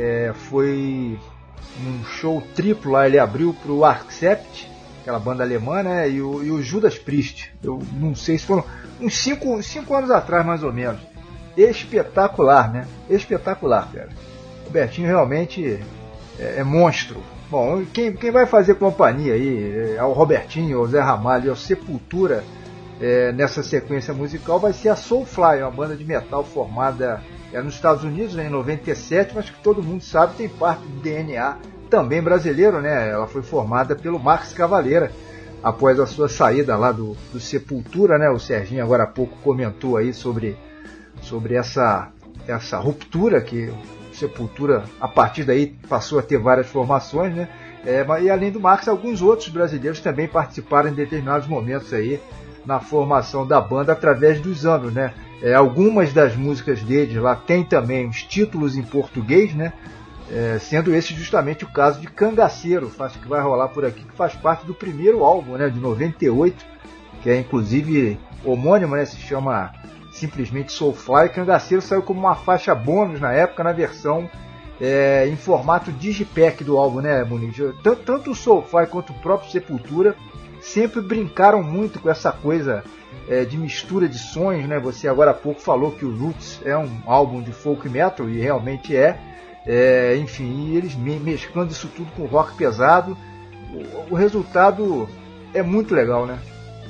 Foi um show triplo lá, ele abriu pro Accept, aquela banda alemã, né? E o Judas Priest. Eu não sei se foram uns 5 anos atrás, mais ou menos. Espetacular, né? Espetacular, cara. O Robertinho realmente é monstro. Bom, quem vai fazer companhia aí ao Robertinho, ao Zé Ramalho e ao Sepultura nessa sequência musical vai ser a Soulfly, uma banda de metal formada nos Estados Unidos, né, em 97, mas que todo mundo sabe tem parte do DNA também brasileiro, né? Ela foi formada pelo Max Cavalera após a sua saída lá do Sepultura, né? O Serginho agora há pouco comentou aí sobre essa ruptura que o Sepultura a partir daí passou a ter várias formações, né? E além do Max, alguns outros brasileiros também participaram em determinados momentos aí na formação da banda através dos anos, né? Algumas das músicas deles lá tem também os títulos em português, né? Sendo esse justamente o caso de Cangaceiro, que vai rolar por aqui, que faz parte do primeiro álbum, né, de 98, que é inclusive homônimo, né, se chama simplesmente Soulfly. Cangaceiro saiu como uma faixa bônus na época, na versão em formato digipack do álbum, né, Muniz? Tanto o Soulfly quanto o próprio Sepultura sempre brincaram muito com essa coisa de mistura de sons, né? Você agora há pouco falou que o Roots é um álbum de folk metal, e realmente enfim, e eles mesclando isso tudo com rock pesado, o resultado é muito legal, né?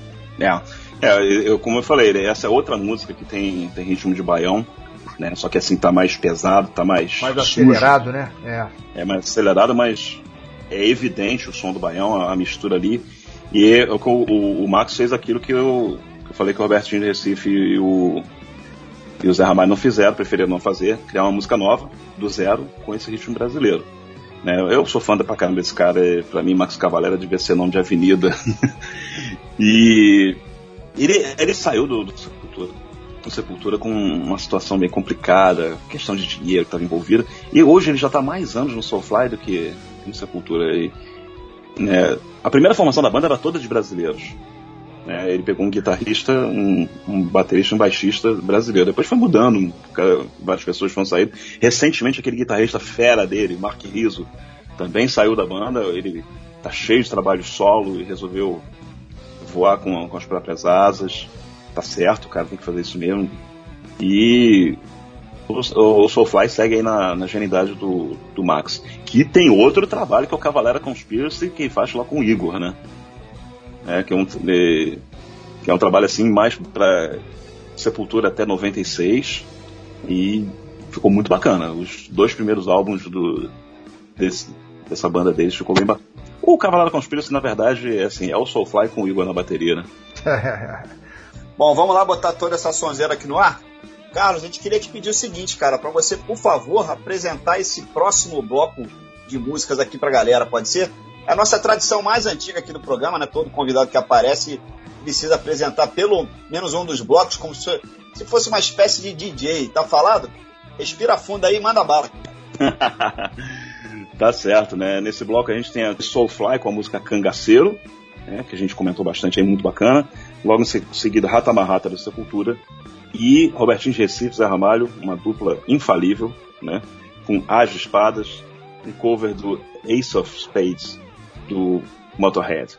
Como eu falei, essa é outra música que tem ritmo de baião, né? Só que assim tá mais pesado, tá mais acelerado, sujo, né? É mais acelerado, mas é evidente o som do baião, a mistura ali. E o Max fez aquilo que eu falei que o Robertinho de Recife e o Zé Ramalho não fizeram, preferiram não fazer, criar uma música nova, do zero, com esse ritmo brasileiro. Né? Eu sou fã pra caramba desse cara, pra mim Max Cavalera devia ser nome de avenida. E ele saiu do Sepultura com uma situação meio complicada, questão de dinheiro que estava envolvida, e hoje ele já está há mais anos no Soulfly do que no Sepultura. A primeira formação da banda era toda de brasileiros. Ele pegou um guitarrista, um baterista, um baixista brasileiro. Depois foi mudando, várias pessoas foram saindo. Recentemente aquele guitarrista fera dele, Mark Rizzo, também saiu da banda. Ele tá cheio de trabalho solo e resolveu voar com as próprias asas. Tá certo, o cara tem que fazer isso mesmo. E o Soulfly segue aí na genialidade do Max, que tem outro trabalho que é o Cavalera Conspiracy, que faz lá com o Igor, né? Que é um trabalho assim mais pra Sepultura até 96, e ficou muito bacana. Os 2 primeiros álbuns dessa banda deles ficou bem bacana. O Cavalera Conspiracy, na verdade, é o Soulfly com o Igor na bateria, né? Bom, vamos lá botar toda essa sonzeira aqui no ar? Carlos, a gente queria te pedir o seguinte, cara, para você, por favor, apresentar esse próximo bloco de músicas aqui pra galera, pode ser? É a nossa tradição mais antiga aqui do programa, né? Todo convidado que aparece precisa apresentar pelo menos um dos blocos, como se fosse uma espécie de DJ, tá falado? Respira fundo aí e manda bala. Tá certo, né? Nesse bloco a gente tem a Soulfly com a música Cangaceiro, né? Que a gente comentou bastante aí, muito bacana. Logo em seguida, Rata Marrata da Sepultura. E Robertinho de Recife, Zé Ramalho, uma dupla infalível, né? Com As de Espadas, um cover do Ace of Spades, do Motorhead.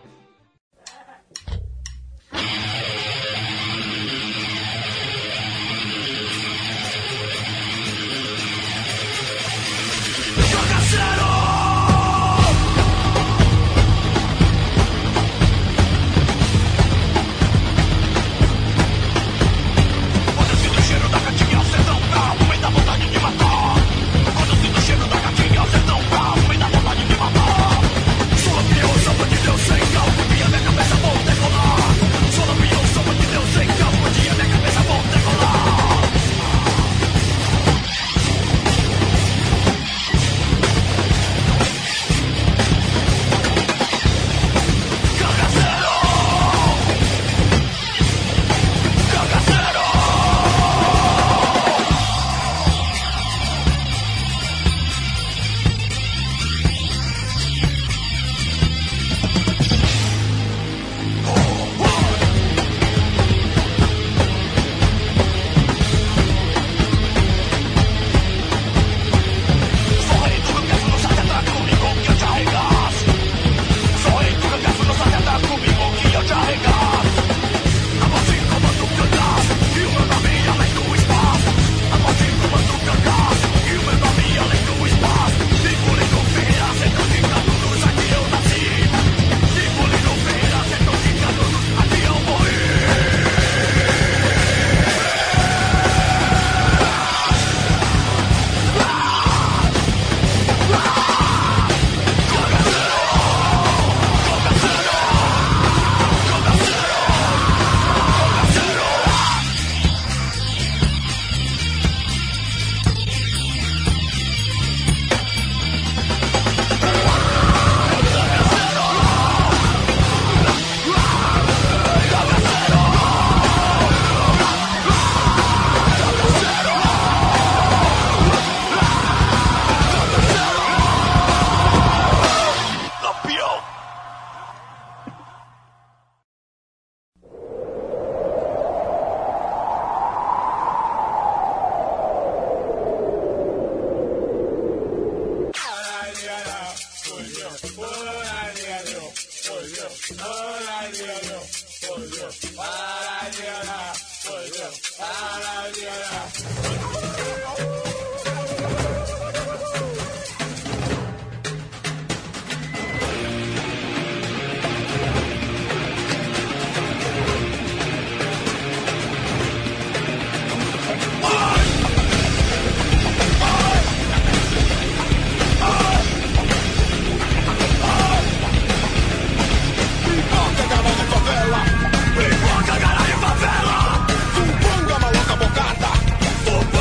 Favela, Zumbanga, maloca bocada.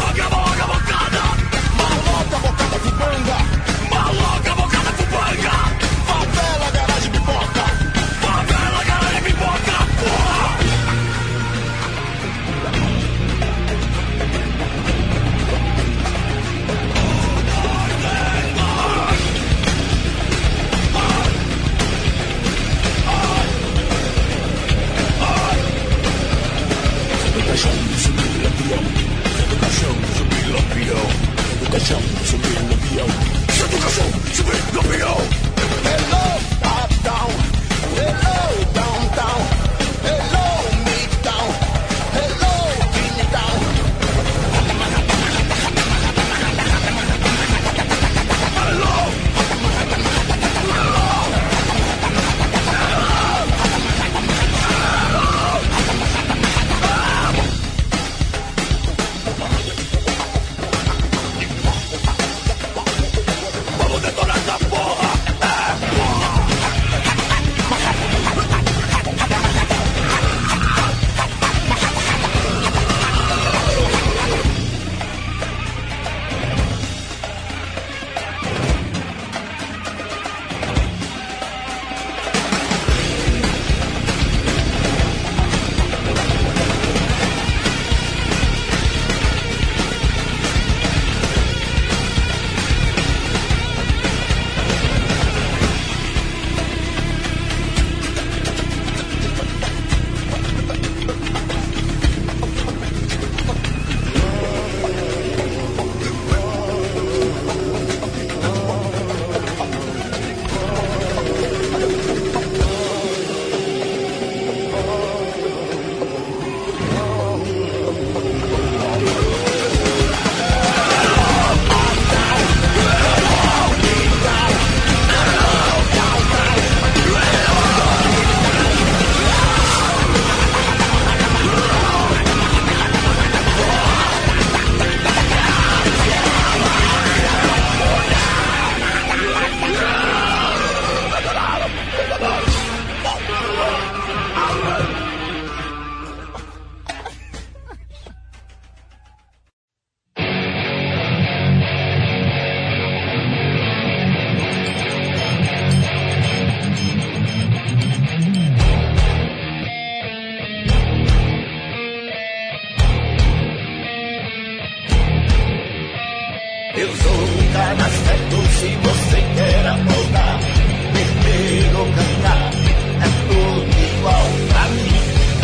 se você quer apostar, perder ou ganhar, é tudo igual pra mim.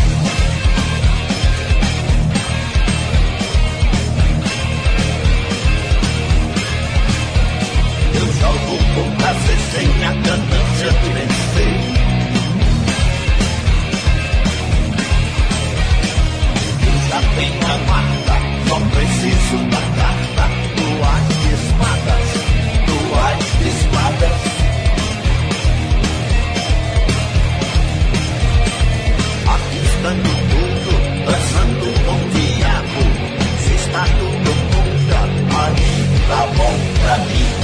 Eu jogo com prazer sem a ganância de vencer. Eu já tenho a marca, só preciso da carta. Duas espadas, duas espadas. Arriscando tudo, dançando com o diabo. Se está tudo contra, aí tá bom pra mim.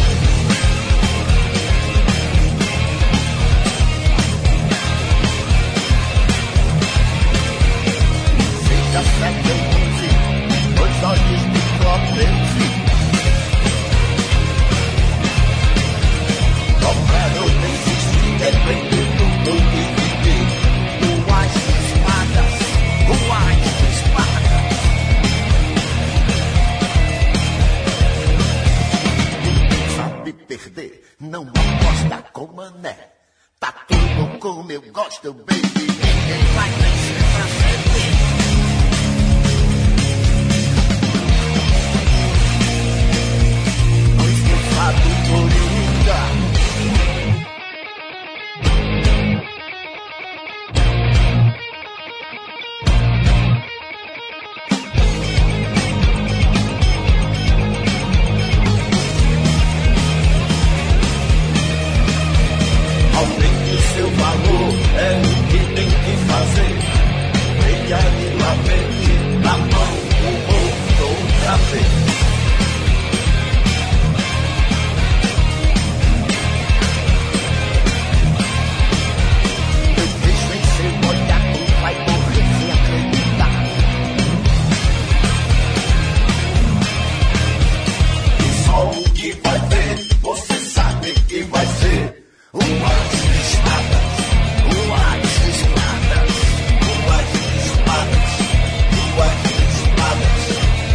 Seja 7 ou 11, dois olhos de cobrense. Comprar ou desistir, depende do dividir. Duas espadas, duas espadas. Ninguém sabe perder, não aposta com mané. Tá tudo como eu gosto, baby. Ninguém vai vencer pra sempre. Não esqueça do Coringa. Aumente o seu valor, é o que tem que fazer. Venha de lá, verde, na mão, o bolso outra vez. Eu vejo em seu olhar que vai morrer sem acreditar. E só o que vai ver, você sabe que vai ser. Duas espadas, duas espadas, duas espadas, duas espadas.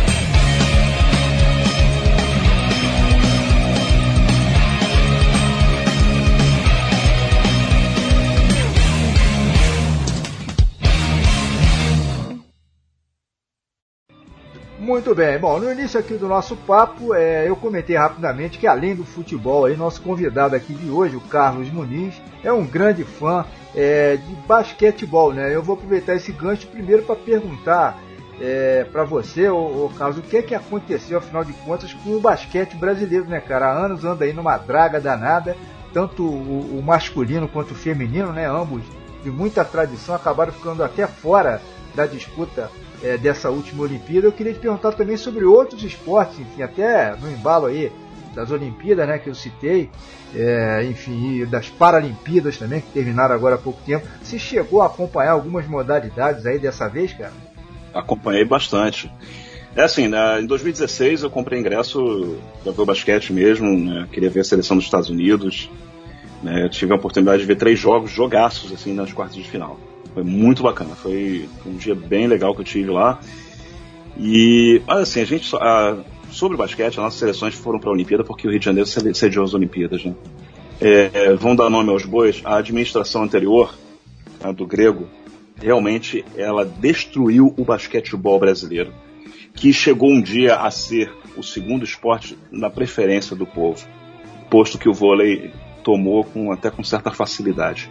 Muito bem, bom, no início aqui do nosso papo, eu comentei rapidamente que além do futebol, aí, nosso convidado aqui de hoje, o Carlos Muniz, é um grande fã de basquetebol, né? Eu vou aproveitar esse gancho primeiro para perguntar para você, Carlos, o que aconteceu, afinal de contas, com o basquete brasileiro, né, cara? Há anos anda aí numa draga danada, tanto o masculino quanto o feminino, né? Ambos de muita tradição, acabaram ficando até fora da disputa dessa última Olimpíada. Eu queria te perguntar também sobre outros esportes, enfim, até no embalo aí das Olimpíadas, né, que eu citei, enfim, e das Paralimpíadas também, que terminaram agora há pouco tempo. Você chegou a acompanhar algumas modalidades aí dessa vez, cara? Acompanhei bastante. Assim, em 2016 eu comprei ingresso para ver o basquete mesmo, né, queria ver a seleção dos Estados Unidos, né, eu tive a oportunidade de ver 3 jogaços assim, nas quartas de final. Foi muito bacana, foi um dia bem legal que eu tive lá. Mas assim, sobre o basquete, as nossas seleções foram para a Olimpíada porque o Rio de Janeiro sediou as Olimpíadas, né? Vão dar nome aos bois. A administração anterior, a do Grego, realmente ela destruiu o basquetebol brasileiro, que chegou um dia a ser o segundo esporte na preferência do povo, posto que o vôlei tomou até com certa facilidade.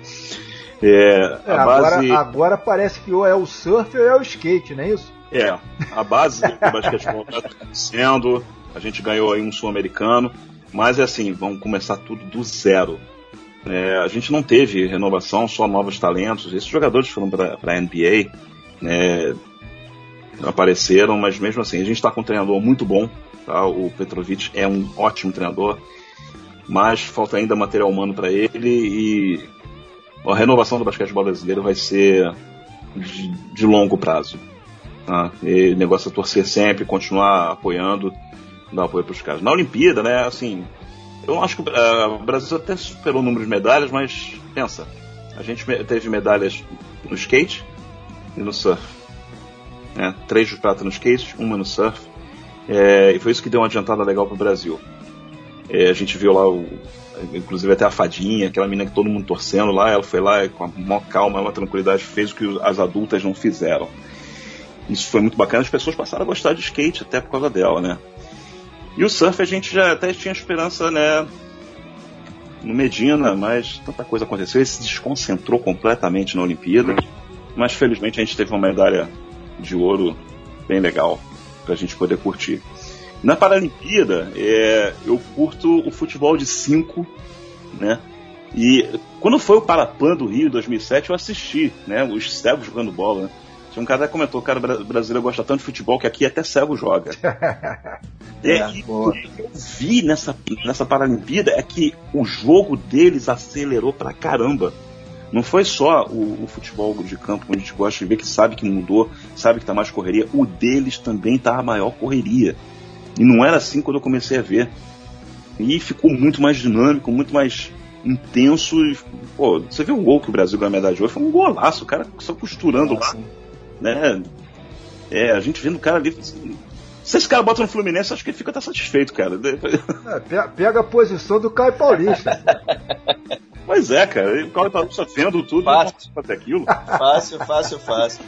Agora parece que ou é o surf ou é o skate, não é isso? A base do basquetebol está crescendo, a gente ganhou aí um sul-americano, mas assim, vamos começar tudo do zero. A gente não teve renovação, só novos talentos. Esses jogadores foram para a NBA, apareceram, mas mesmo assim, a gente está com um treinador muito bom, tá? O Petrovic é um ótimo treinador, mas falta ainda material humano para ele e a renovação do basquetebol brasileiro vai ser de longo prazo. Tá? E o negócio é torcer sempre, continuar apoiando, dar apoio para os caras. Na Olimpíada, né, assim, eu acho que o Brasil até superou o número de medalhas, mas pensa, a gente teve medalhas no skate e no surf. 3 de prata no skate, 1 no surf. E foi isso que deu uma adiantada legal para o Brasil. A gente viu lá, inclusive até a fadinha, aquela menina que todo mundo torcendo lá, ela foi lá com a maior calma, uma tranquilidade, fez o que as adultas não fizeram. Isso foi muito bacana, as pessoas passaram a gostar de skate até por causa dela, né? E o surf a gente já até tinha esperança, né, no Medina, mas tanta coisa aconteceu, ele se desconcentrou completamente na Olimpíada, mas felizmente a gente teve uma medalha de ouro bem legal pra gente poder curtir. Na Paralimpíada, eu curto o futebol de 5, né? E quando foi o Parapan do Rio em 2007, eu assisti, né? Os cegos jogando bola, né? Tinha um cara que comentou, cara, o brasileiro gosta tanto de futebol que aqui até cego joga. E o que eu vi nessa Paralimpíada é que o jogo deles acelerou pra caramba. Não foi só o futebol de campo, como a gente gosta de ver, que sabe que mudou, sabe que tá mais correria. O deles também tá a maior correria. E não era assim quando eu comecei a ver. E ficou muito mais dinâmico, muito mais intenso. E, pô, você viu o gol que o Brasil ganhou a medalha de ouro? Foi um golaço, o cara só costurando lá. Né? A gente vendo o cara ali. Se esse cara bota no Fluminense, acho que ele fica até satisfeito, cara. Pega a posição do Caio Paulista. Pois é, cara. O Caio Paulista vendo tudo, fácil. Fazer aquilo. Fácil.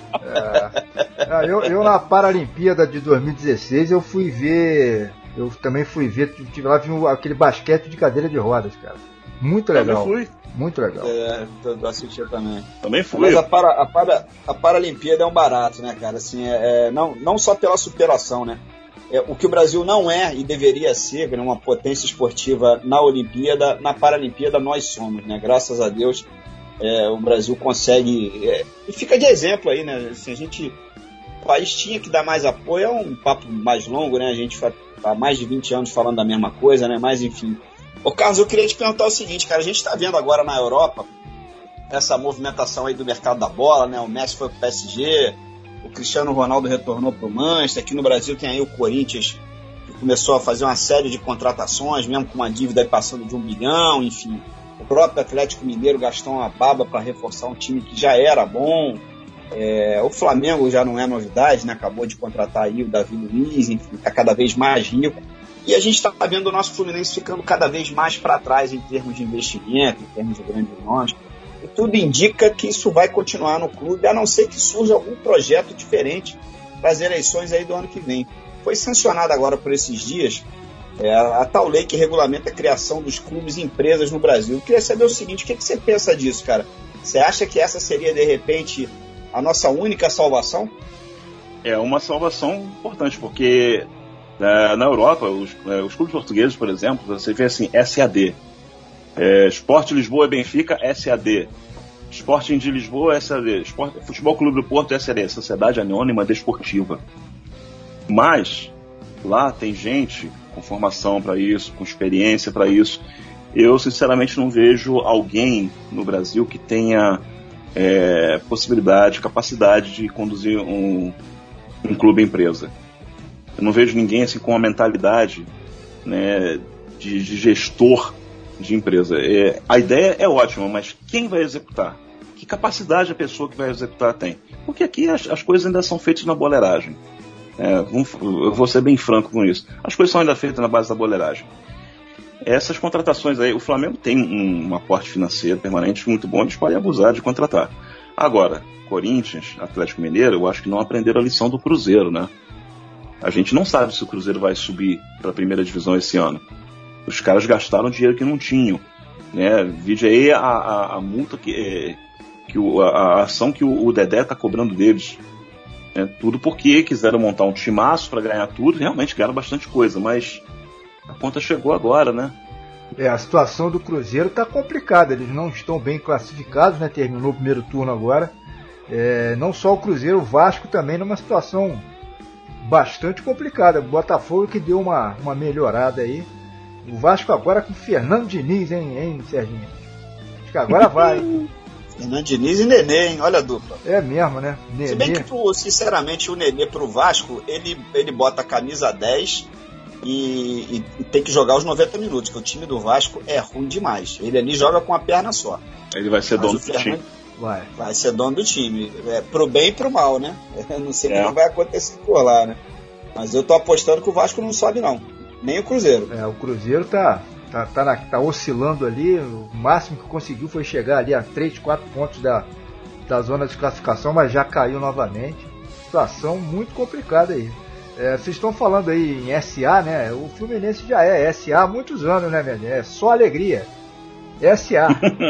Eu na Paralimpíada de 2016 eu fui ver. Eu também fui ver, tive lá, vi aquele basquete de cadeira de rodas, cara. Muito legal. Também fui. Muito legal. Eu assisti também. Também fui. Mas a Paralimpíada é um barato, né, cara? Assim, não só pela superação, né? O que o Brasil não é e deveria ser, né, uma potência esportiva na Olimpíada, na Paralimpíada nós somos, né? Graças a Deus o Brasil consegue. E fica de exemplo aí, né? Assim, o país tinha que dar mais apoio, é um papo mais longo, né? A gente há mais de 20 anos falando da mesma coisa, né? Mas enfim. Ô Carlos, eu queria te perguntar o seguinte, cara, a gente está vendo agora na Europa essa movimentação aí do mercado da bola, né? O Messi foi pro PSG, o Cristiano Ronaldo retornou pro Manchester, aqui no Brasil tem aí o Corinthians, que começou a fazer uma série de contratações, mesmo com uma dívida aí passando de 1 bilhão, enfim. O próprio Atlético Mineiro gastou uma baba para reforçar um time que já era bom. O Flamengo já não é novidade, né? Acabou de contratar aí o Davi Luiz, enfim, está cada vez mais rico. E a gente está vendo o nosso Fluminense ficando cada vez mais para trás em termos de investimento, em termos de grandes nomes. E tudo indica que isso vai continuar no clube, a não ser que surja algum projeto diferente para as eleições aí do ano que vem. Foi sancionada agora por esses dias a tal lei que regulamenta a criação dos clubes e empresas no Brasil. Eu queria saber o seguinte, o que você pensa disso, cara? Você acha que essa seria, de repente, a nossa única salvação? É uma salvação importante, porque na Europa, os clubes portugueses, por exemplo, você vê assim, SAD. Sport Lisboa e Benfica, SAD. Sporting de Lisboa, SAD. Futebol Clube do Porto, SAD. Sociedade Anônima Desportiva. Mas, lá tem gente com formação para isso, com experiência para isso. Eu, sinceramente, não vejo alguém no Brasil que tenha possibilidade, capacidade de conduzir um clube empresa. Eu não vejo ninguém assim com uma mentalidade, né, de gestor de empresa. A ideia é ótima, mas quem vai executar? Que capacidade a pessoa que vai executar tem? Porque aqui as coisas ainda são feitas na boleiragem. Eu vou ser bem franco com isso. As coisas são ainda feitas na base da boleiragem. Essas contratações aí, o Flamengo tem um aporte financeiro permanente muito bom, eles podem abusar de contratar. Agora, Corinthians, Atlético Mineiro, eu acho que não aprenderam a lição do Cruzeiro, né? A gente não sabe se o Cruzeiro vai subir para a primeira divisão esse ano. Os caras gastaram dinheiro que não tinham, né? Vide aí a multa a ação que o Dedé está cobrando deles. Tudo porque quiseram montar um timaço para ganhar tudo, realmente ganharam bastante coisa, mas a conta chegou agora, né? A situação do Cruzeiro está complicada, eles não estão bem classificados, né? Terminou o primeiro turno agora. Não só o Cruzeiro, o Vasco também numa situação bastante complicada. O Botafogo que deu uma melhorada aí. O Vasco agora com Fernando Diniz, hein, Serginho? Acho que agora vai. Fernando Diniz e Nenê, hein? Olha a dupla. É mesmo, né? Nenê. Se bem que, sinceramente, o Nenê pro Vasco, ele bota a camisa 10 e tem que jogar os 90 minutos, porque o time do Vasco é ruim demais. Ele ali joga com a perna só. Ele vai ser dono do time. Vai ser dono do time. Pro bem e pro mal, né? Eu não sei o que vai acontecer por lá, né? Mas eu tô apostando que o Vasco não sobe, não. Nem o Cruzeiro. O Cruzeiro tá oscilando ali. O máximo que conseguiu foi chegar ali a 3, 4 pontos da zona de classificação, mas já caiu novamente. Situação muito complicada aí. Vocês estão falando aí em SA, né? O Fluminense já é SA há muitos anos, né, minha gente? É só alegria. SA.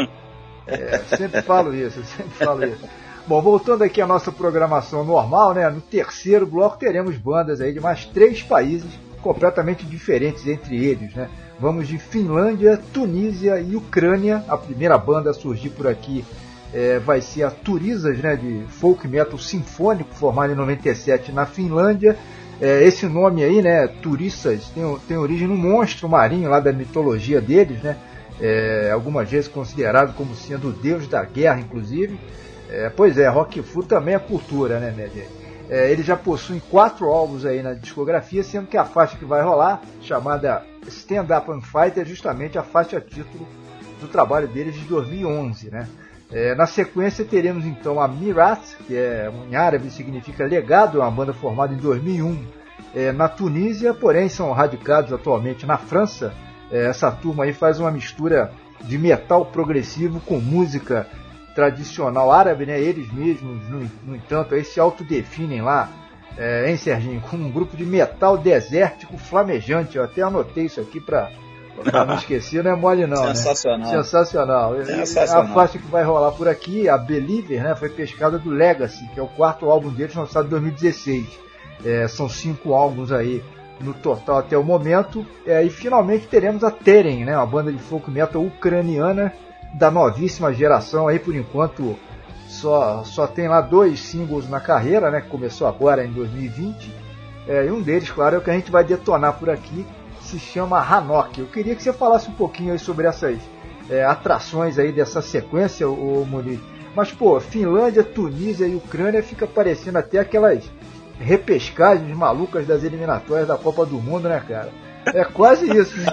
Sempre falo isso. Bom, voltando aqui à nossa programação normal, né? No terceiro bloco teremos bandas aí de mais 3 países completamente diferentes entre eles, né? Vamos de Finlândia, Tunísia e Ucrânia. A primeira banda a surgir por aqui vai ser a Turisas, né? De folk metal sinfônico, formada em 97 na Finlândia. Esse nome aí, né? Turisas, tem origem no monstro marinho lá da mitologia deles, né? Algumas vezes considerado como sendo o deus da guerra, inclusive. Pois é, Rock Flu também é cultura, né, minha gente? Eles já possuem 4 álbuns aí na discografia, sendo que a faixa que vai rolar, chamada Stand Up and Fight, é justamente a faixa título do trabalho deles de 2011, né? Na sequência teremos então a Mirat, que em árabe significa legado, é uma banda formada em 2001 na Tunísia, porém são radicados atualmente na França. Essa turma aí faz uma mistura de metal progressivo com música tradicional árabe, né? Eles mesmos, no entanto, aí se autodefinem lá, hein, Serginho, como um grupo de metal desértico flamejante. Eu até anotei isso aqui para não esquecer, não é mole não. Sensacional. Né? Sensacional. A faixa que vai rolar por aqui, a Believer, né, foi pescada do Legacy, que é o 4º álbum deles, lançado em 2016. São 5 álbuns aí no total até o momento. E finalmente teremos a Teren, né, uma banda de folk metal ucraniana da novíssima geração. Aí por enquanto só tem lá 2 singles na carreira, né, que começou agora em 2020. E um deles, claro, é o que a gente vai detonar por aqui, se chama Hanok. Eu queria que você falasse um pouquinho aí sobre essas atrações aí dessa sequência, o Muniz. Mas, pô, Finlândia, Tunísia e Ucrânia fica parecendo até aquelas repescagens malucas das eliminatórias da Copa do Mundo, né, cara? É quase isso, né?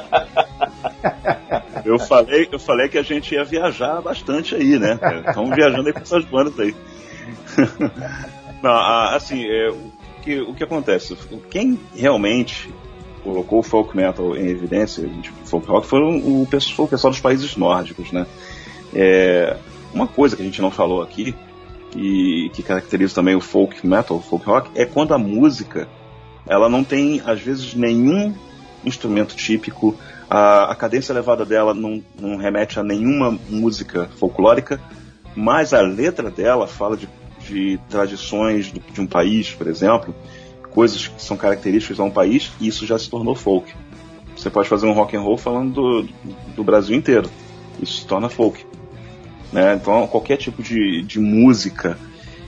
Eu falei que a gente ia viajar bastante aí, né? Estamos viajando aí com essas bandas aí. Não, assim, o que acontece? Quem realmente colocou o folk metal em evidência, o folk rock, foi o pessoal dos países nórdicos, né? Uma coisa que a gente não falou aqui, e que caracteriza também o folk metal, o folk rock, é quando a música ela não tem, às vezes, nenhum instrumento típico, a cadência elevada dela não remete a nenhuma música folclórica, mas a letra dela fala de tradições de um país, por exemplo, coisas que são características a um país, e isso já se tornou folk. Você pode fazer um rock and roll falando do Brasil inteiro, isso se torna folk, né? Então qualquer tipo de música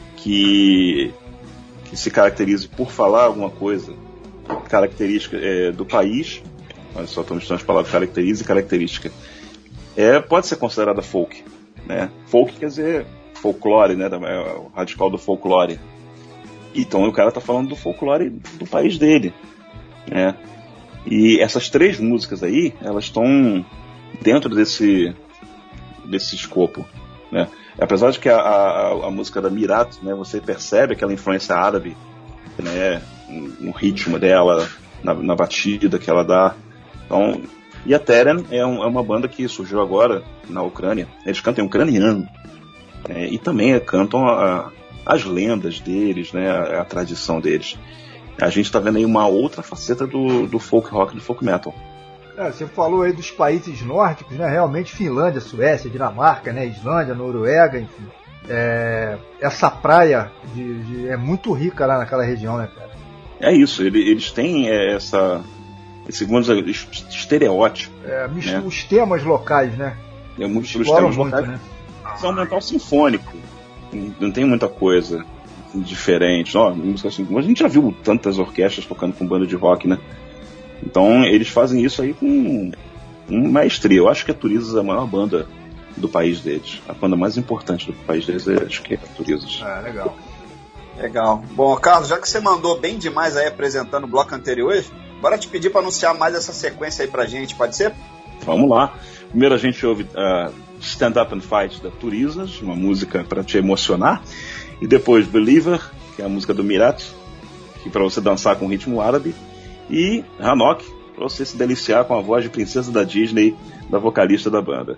que se caracterize por falar alguma coisa característica do país, olha só, estou misturando as palavras caracteriza e característica, pode ser considerada folk, né? Folk quer dizer folclore, né? O radical do folclore. Então o cara está falando do folclore do país dele, né? E essas 3 músicas aí, elas estão dentro desse escopo, né? Apesar de que a música da Mirat, né, você percebe aquela influência árabe, né, no ritmo dela, na batida que ela dá. Então, e a Teren é uma banda que surgiu agora na Ucrânia. Eles cantam em ucraniano, né, e também cantam as lendas deles, né, a tradição deles. A gente está vendo aí uma outra faceta do folk rock, do folk metal. Você falou aí dos países nórdicos, né? Realmente Finlândia, Suécia, Dinamarca, né? Islândia, Noruega, enfim. Essa praia é muito rica lá naquela região, né, cara? É isso, eles têm esse estereótipo. Né? Os temas locais, né? Os temas locais, né? São metal sinfônico. Não tem muita coisa diferente. Assim, a gente já viu tantas orquestras tocando com banda de rock, né? Então eles fazem isso aí com maestria. Eu acho que a Turisas é a maior banda do país deles. A banda mais importante do país deles, acho que é a Turisas. Legal. Bom, Carlos, já que você mandou bem demais aí apresentando o bloco anterior, bora te pedir para anunciar mais essa sequência aí pra gente, pode ser? Vamos lá. Primeiro a gente ouve Stand Up and Fight da Turisas, uma música para te emocionar. E depois Believer, que é a música do Mirat, que para você dançar com ritmo árabe. E Hanok, pra você se deliciar com a voz de princesa da Disney, da vocalista da banda.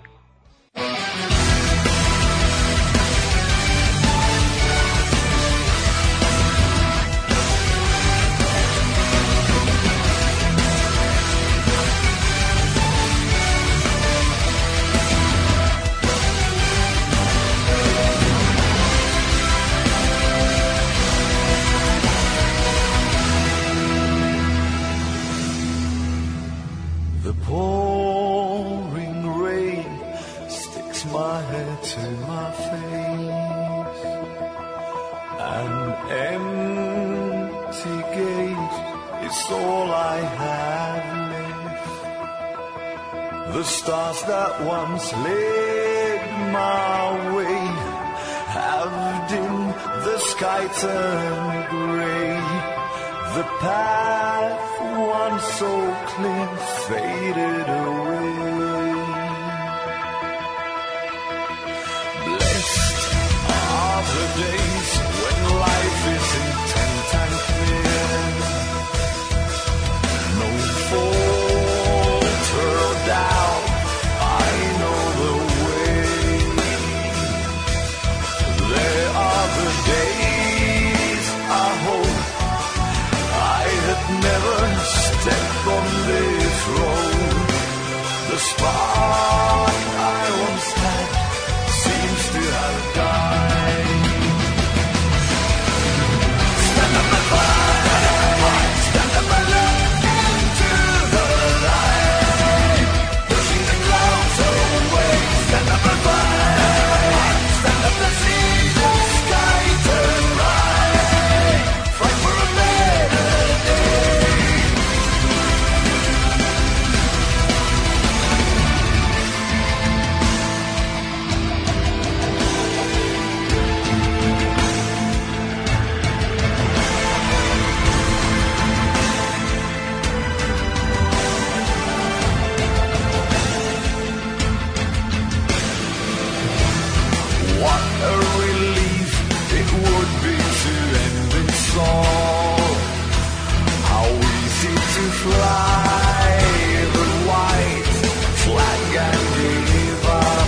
The stars that once led my way have dimmed, the sky turned grey. The path once so clear faded away. Blessed are the days when life is intent and clear. No falter or doubt, I know the way. There are the days I hope I had never stepped on this road. The spark I once had seems to have died. Stand up and fight, stand up and look into the light, pushing the clouds away. Stand up and fight, stand up and see the sky turn bright. Fight for a better day. What a relief it would be to end this all. How easy to fly the white flag and give up.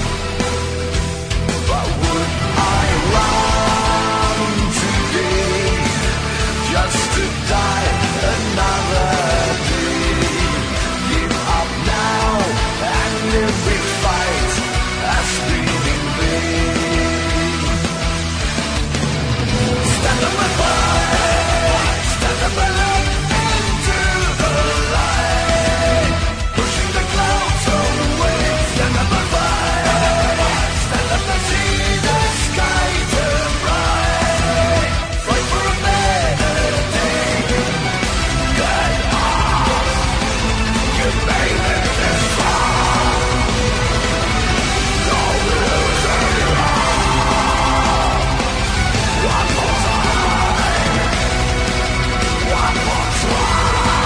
But would I run today just to die another day? Give up now and every fight has been in vain. Stand up and fight, stand up and look into the light, pushing the clouds away. Stand up and fight, stand up and see the sky turn bright. Fight for a better day. Get off, you made it this far. No losing one more time, one more try.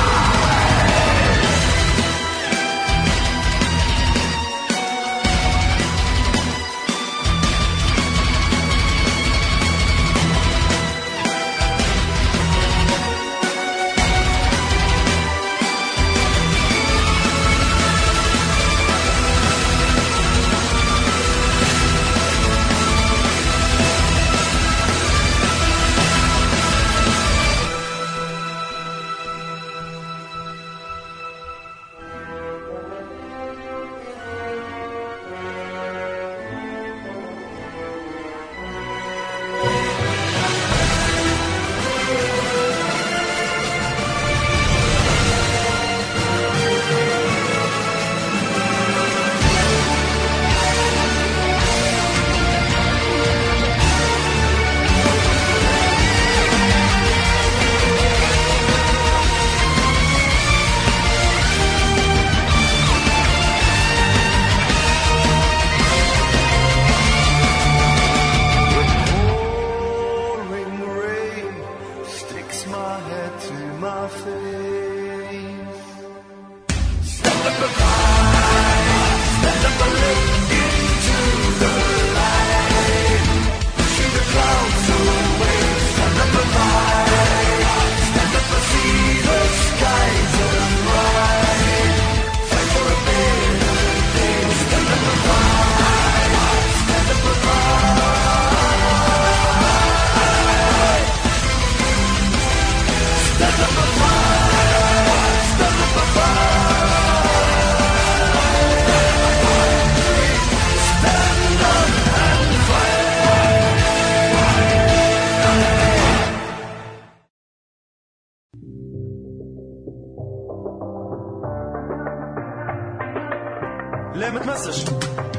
Pouring rain sticks my head to my face. Stand up and fight, stand up and look into the light, pushing the clouds away. Stand up and fight, stand up and see the sky turn bright. ليه ما تمسش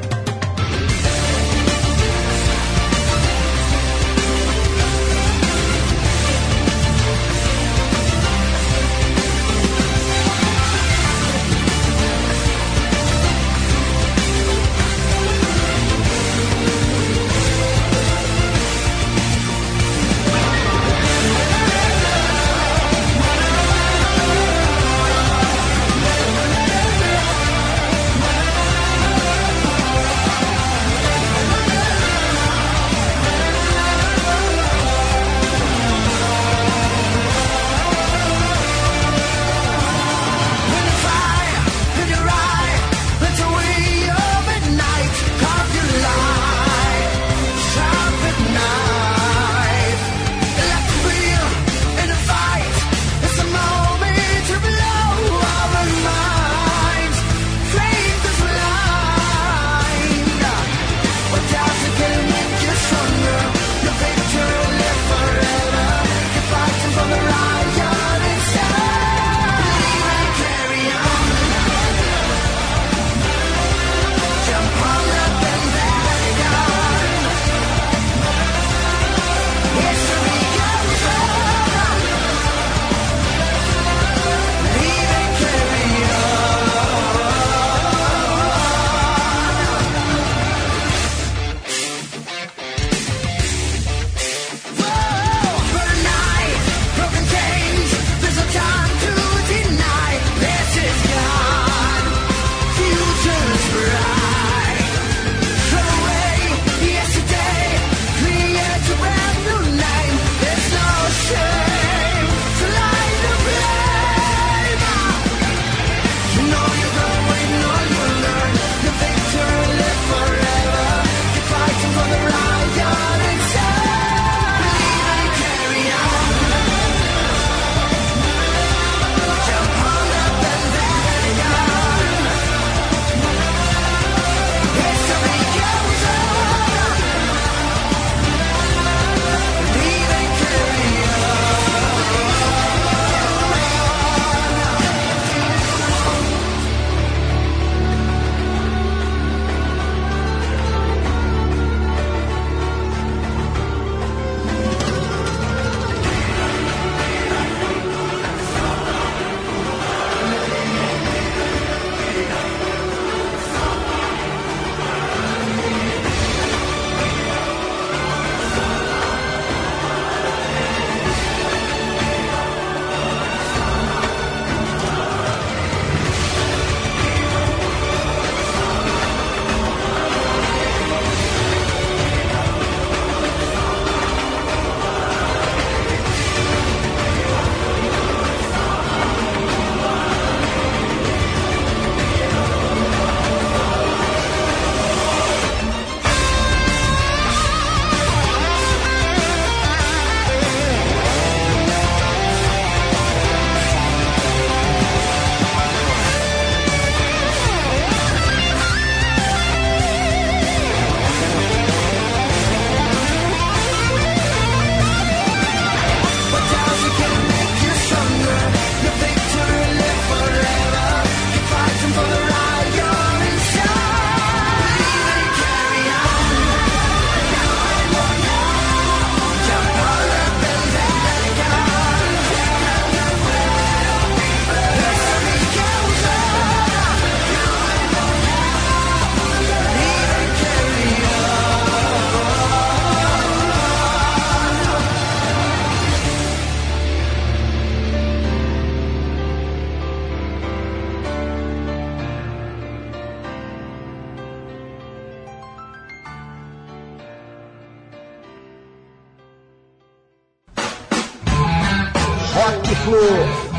Rock Flu.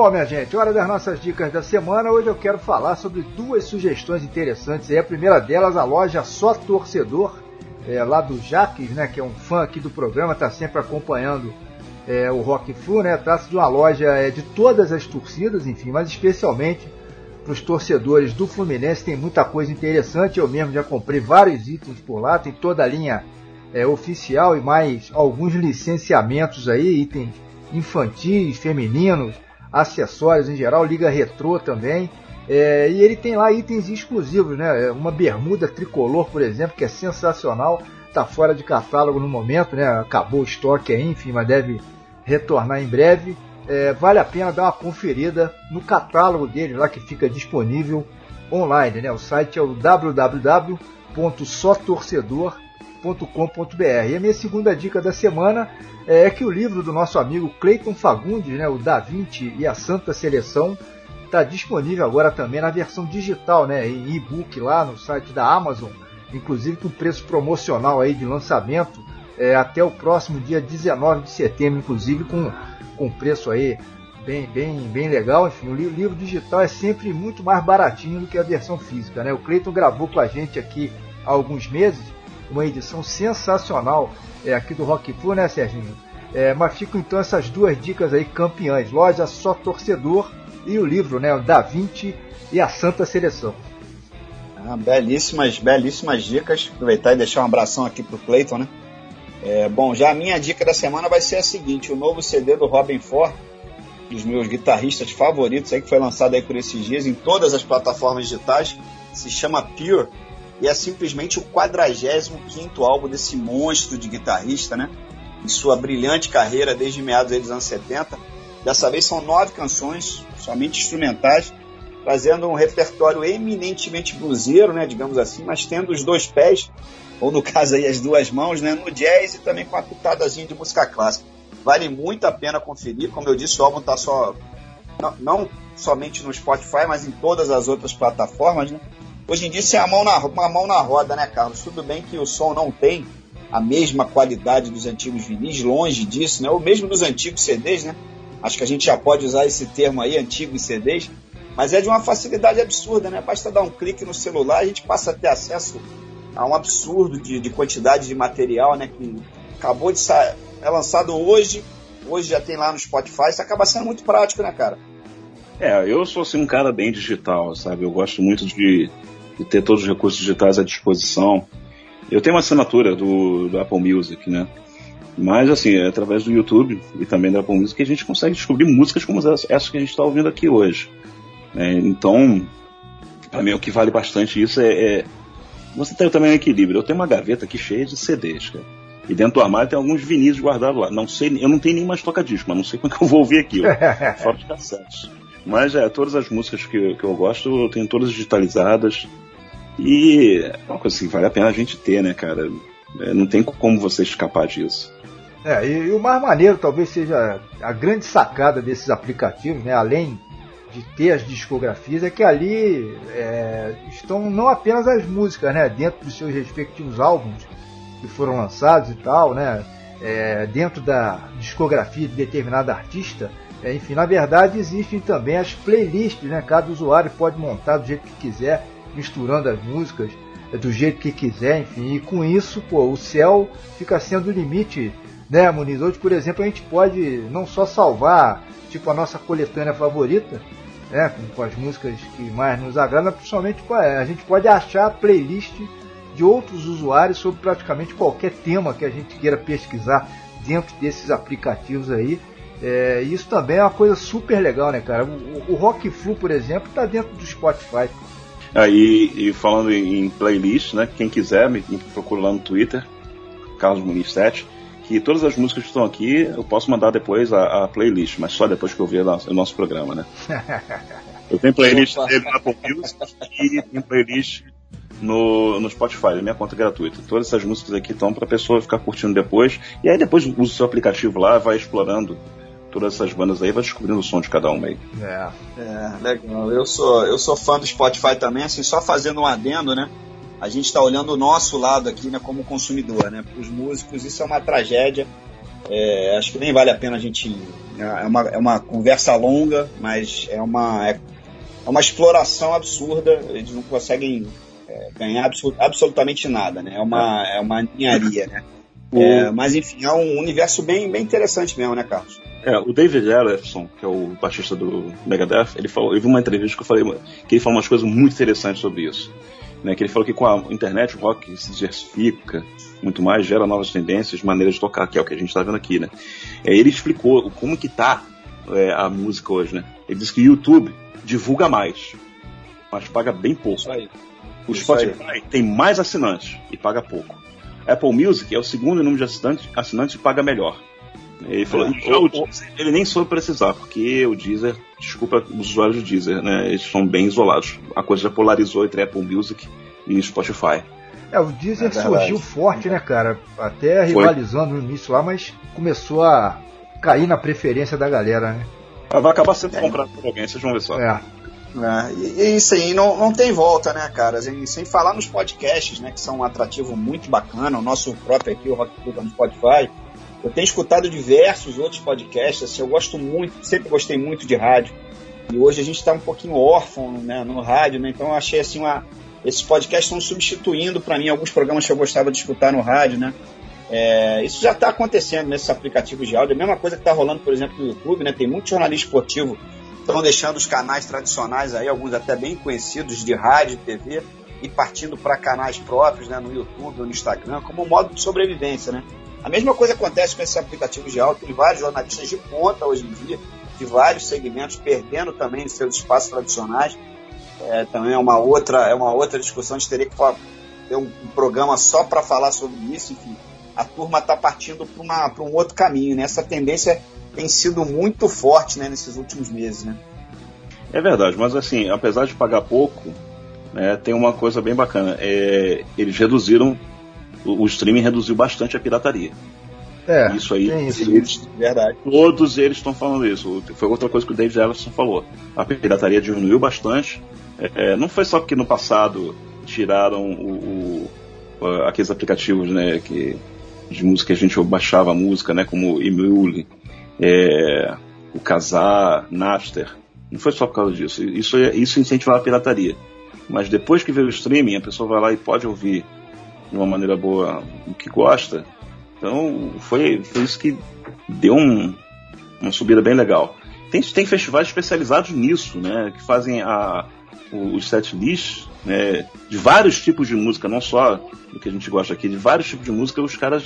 Bom, minha gente, hora das nossas dicas da semana. Hoje eu quero falar sobre duas sugestões interessantes. A primeira delas, a loja Só Torcedor, lá do Jaques, né, que é um fã aqui do programa, está sempre acompanhando o Rock Flu, né? Trata-se de uma loja de todas as torcidas, enfim, mas especialmente para os torcedores do Fluminense. Tem muita coisa interessante. Eu mesmo já comprei vários itens por lá, tem toda a linha oficial e mais alguns licenciamentos aí, itens infantis, femininos, acessórios em geral, liga retrô também. E ele tem lá itens exclusivos, né? Uma bermuda tricolor, por exemplo, que é sensacional, está fora de catálogo no momento, né? Acabou o estoque aí, enfim, mas deve retornar em breve. Vale a pena dar uma conferida no catálogo dele lá, que fica disponível online, né? O site é o www.sotorcedor.com.br. E a minha segunda dica da semana é que o livro do nosso amigo Cleiton Fagundes, né, o Da Vinci e a Santa Seleção, está disponível agora também na versão digital, né, em e-book lá no site da Amazon, inclusive com preço promocional aí de lançamento até o próximo dia 19 de setembro, inclusive com preço aí bem legal. Enfim, o livro digital é sempre muito mais baratinho do que a versão física, né? O Cleiton gravou com a gente aqui há alguns meses uma edição sensacional aqui do Rock Flu, né, Serginho? Mas ficam então essas duas dicas aí campeãs: loja Só Torcedor e o livro, né, o Da Vinci e a Santa Seleção. Belíssimas dicas. Aproveitar e deixar um abração aqui pro Cleiton, né? Bom, já a minha dica da semana vai ser a seguinte: o novo CD do Robben Ford, dos meus guitarristas favoritos aí, que foi lançado aí por esses dias em todas as plataformas digitais, se chama Pure. E é simplesmente o 45º álbum desse monstro de guitarrista, né? Em sua brilhante carreira desde meados dos anos 70. Dessa vez são 9 canções, somente instrumentais, trazendo um repertório eminentemente bluseiro, né, digamos assim, mas tendo os dois pés, ou no caso aí as duas mãos, né, no jazz e também com uma pitadazinha de música clássica. Vale muito a pena conferir. Como eu disse, o álbum está não somente no Spotify, mas em todas as outras plataformas, né? Hoje em dia isso é uma mão na roda, né, Carlos? Tudo bem que o som não tem a mesma qualidade dos antigos vinis, longe disso, né? Ou mesmo dos antigos CDs, né? Acho que a gente já pode usar esse termo aí, antigos CDs, mas é de uma facilidade absurda, né? Basta dar um clique no celular, a gente passa a ter acesso a um absurdo de quantidade de material, né? Que acabou de sair, é lançado hoje já tem lá no Spotify. Isso acaba sendo muito prático, né, cara? Eu sou assim um cara bem digital, sabe? Eu gosto muito de ter todos os recursos digitais à disposição. Eu tenho uma assinatura do Apple Music, né? Mas, assim, através do YouTube e também da Apple Music, a gente consegue descobrir músicas como essas que a gente está ouvindo aqui hoje. Então, para mim, o que vale bastante isso você ter também um equilíbrio. Eu tenho uma gaveta aqui cheia de CDs, cara. E dentro do armário tem alguns vinis guardados lá. Eu não tenho nem mais toca-disco, mas não sei como é que eu vou ouvir aquilo. Fora de cassetes. Mas todas as músicas que eu gosto, eu tenho todas digitalizadas. E é uma coisa que vale a pena a gente ter, né, cara? Não tem como você escapar disso. E o mais maneiro talvez seja a grande sacada desses aplicativos, né? Além de ter as discografias, é que ali estão não apenas as músicas, né? Dentro dos seus respectivos álbuns que foram lançados e tal, né? Dentro da discografia de determinado artista. Enfim, na verdade existem também as playlists, né? Cada usuário pode montar do jeito que quiser, misturando as músicas do jeito que quiser, enfim. E com isso, o céu fica sendo o limite, né, Muniz? Hoje, por exemplo, a gente pode não só salvar tipo a nossa coletânea favorita, né, com as músicas que mais nos agradam, principalmente a gente pode achar a playlist de outros usuários sobre praticamente qualquer tema que a gente queira pesquisar dentro desses aplicativos aí. Isso também é uma coisa super legal, né, cara? O Rock Flu, por exemplo, está dentro do Spotify. E falando em playlist, né? Quem quiser, me procura lá no Twitter, Carlos Muniz 7, que todas as músicas que estão aqui eu posso mandar depois a playlist, mas só depois que eu ver o nosso programa, né? Eu tenho playlist dele na Apple Music e tenho playlist no Spotify, na minha conta gratuita. Todas essas músicas aqui estão para a pessoa ficar curtindo depois, e aí depois usa o seu aplicativo lá, vai explorando todas essas bandas aí, vai descobrindo o som de cada uma aí. Legal. Eu sou fã do Spotify também, assim, só fazendo um adendo, né? A gente está olhando o nosso lado aqui, né, como consumidor, né? Para os músicos isso é uma tragédia, Acho que nem vale a pena a gente... É uma conversa longa, mas é uma exploração absurda. Eles não conseguem ganhar absolutamente nada, né? É uma ninharia, né? Mas enfim, é um universo bem, bem interessante mesmo, né, Carlos? O David Ellefson, que é o baixista do Megadeth, eu vi uma entrevista que ele falou umas coisas muito interessantes sobre isso. Né, que ele falou que com a internet o rock se diversifica muito mais, gera novas tendências, maneiras de tocar, que é o que a gente está vendo aqui, né? Ele explicou como que tá a música hoje, né? Ele disse que o YouTube divulga mais, mas paga bem pouco. O Spotify tem mais assinantes e paga pouco. Apple Music é o segundo em número de assinantes e paga melhor. Ele falou, o Deezer, ele nem soube precisar, porque o Deezer, desculpa os usuários do Deezer, né, eles são bem isolados. A coisa já polarizou entre Apple Music e Spotify. O Deezer surgiu forte, né, cara? Até rivalizando no início lá, mas começou a cair na preferência da galera, né? Vai acabar sendo comprado por alguém, vocês vão ver só. E isso aí não tem volta, né, cara? Sem falar nos podcasts, né, que são um atrativo muito bacana. O nosso próprio aqui, o Rock Club no Spotify. Eu tenho escutado diversos outros podcasts, assim, eu gosto muito, sempre gostei muito de rádio. E hoje a gente está um pouquinho órfão, né, no rádio, né? Então eu achei assim, esses podcasts estão substituindo para mim alguns programas que eu gostava de escutar no rádio, né? Isso já está acontecendo nesses aplicativos de áudio. A mesma coisa que está rolando, por exemplo, no YouTube, né? Tem muito jornalista esportivo que estão deixando os canais tradicionais aí, alguns até bem conhecidos de rádio e TV, e partindo para canais próprios, né, no YouTube ou no Instagram, como modo de sobrevivência, né? A mesma coisa acontece com esses aplicativos de áudio. Tem vários jornalistas de ponta hoje em dia, de vários segmentos, perdendo também os seus espaços tradicionais. Também é uma outra discussão. A gente teria que ter um programa só para falar sobre isso. Enfim, a turma está partindo para um outro caminho, né? Essa tendência tem sido muito forte, né, nesses últimos meses, né? É verdade, mas assim, apesar de pagar pouco, né, tem uma coisa bem bacana. Eles reduziram... O streaming reduziu bastante a pirataria. Isso aí, verdade. Todos eles estão falando isso. Foi outra coisa que o David Ellefson falou. A pirataria diminuiu bastante. Não foi só porque no passado tiraram aqueles aplicativos, né, de música que a gente baixava a música, né, como o Emule, o Kazaa, Napster. Não foi só por causa disso. Isso incentivava a pirataria. Mas depois que veio o streaming, a pessoa vai lá e pode ouvir de uma maneira boa o que gosta. Então foi isso que deu uma subida bem legal. Tem festivais especializados nisso, né, que fazem os set lists, né, de vários tipos de música, não só do que a gente gosta aqui, de vários tipos de música. Os caras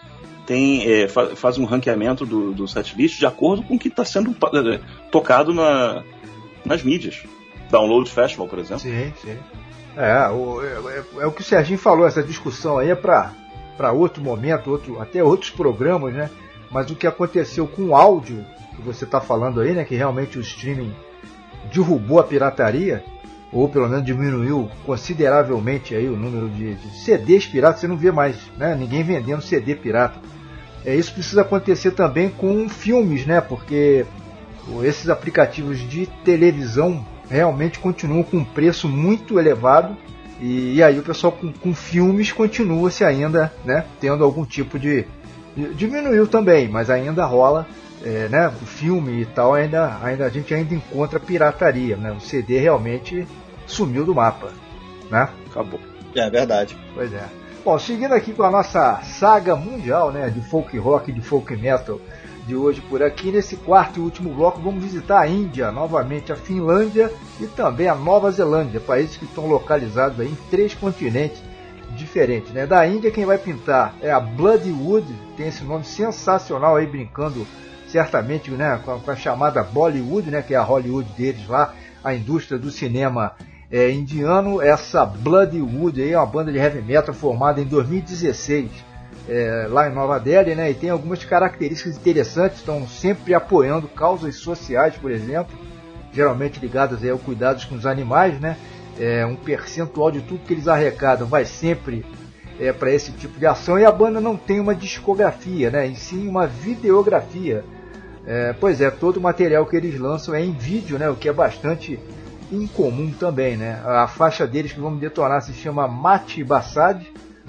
fazem um ranqueamento do set list de acordo com o que está sendo tocado nas mídias. Download Festival, por exemplo. Sim. É o que o Serginho falou, essa discussão aí é para outro momento, até outros programas, né? Mas o que aconteceu com o áudio, que você está falando aí, né? Que realmente o streaming derrubou a pirataria, ou pelo menos diminuiu consideravelmente aí o número de CDs piratas. Você não vê mais, né, ninguém vendendo CD pirata. Isso precisa acontecer também com filmes, né? Porque esses aplicativos de televisão realmente continuam com um preço muito elevado, e aí o pessoal com filmes continua-se ainda, né, tendo algum tipo de... Diminuiu também, mas ainda rola, né, o filme e tal, a gente ainda encontra pirataria, né? O CD realmente sumiu do mapa, né? Acabou. É verdade. Pois é. Bom, seguindo aqui com a nossa saga mundial, né, de folk rock e de folk metal de hoje por aqui, nesse quarto e último bloco vamos visitar a Índia, novamente a Finlândia e também a Nova Zelândia, países que estão localizados aí em 3 continentes diferentes, né? Da Índia quem vai pintar é a Bloodywood, tem esse nome sensacional aí, brincando certamente, né, com a chamada Bollywood, né, que é a Hollywood deles lá, a indústria do cinema indiano. Essa Bloodywood aí é uma banda de heavy metal formada em 2016 lá em Nova Delhi, né, e tem algumas características interessantes, estão sempre apoiando causas sociais, por exemplo, geralmente ligadas ao cuidados com os animais, né. Um percentual de tudo que eles arrecadam vai sempre para esse tipo de ação, e a banda não tem uma discografia, né, e sim uma videografia. Pois é, todo o material que eles lançam é em vídeo, né, o que é bastante incomum também, né. A faixa deles que vamos detonar se chama Mati Basad,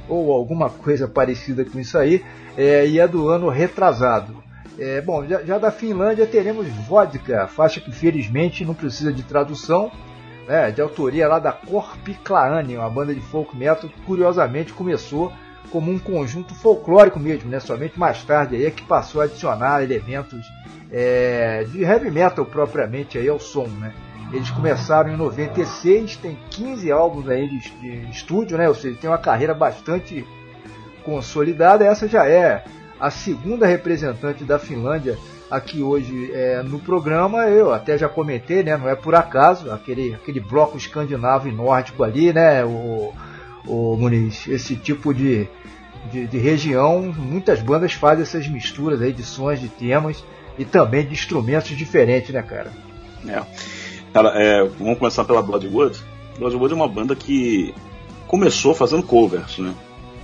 ou alguma coisa parecida com isso aí, e é do ano retrasado. Bom, já da Finlândia teremos Vodka, faixa que felizmente não precisa de tradução, né, de autoria lá da Korpiklaani, uma banda de folk metal que curiosamente começou como um conjunto folclórico mesmo, né, somente mais tarde aí é que passou a adicionar elementos de heavy metal propriamente aí ao som, né. Eles começaram em 96, tem 15 álbuns aí de estúdio, né, ou seja, tem uma carreira bastante consolidada. Essa já é a segunda representante da Finlândia aqui hoje no programa. Eu até já comentei, né, não é por acaso, aquele bloco escandinavo e nórdico ali, né, o Muniz, esse tipo de região, muitas bandas fazem essas misturas aí de sons, de temas e também de instrumentos diferentes, né, cara? Cara, vamos começar pela Bloodwood. Bloodwood é uma banda que começou fazendo covers, né?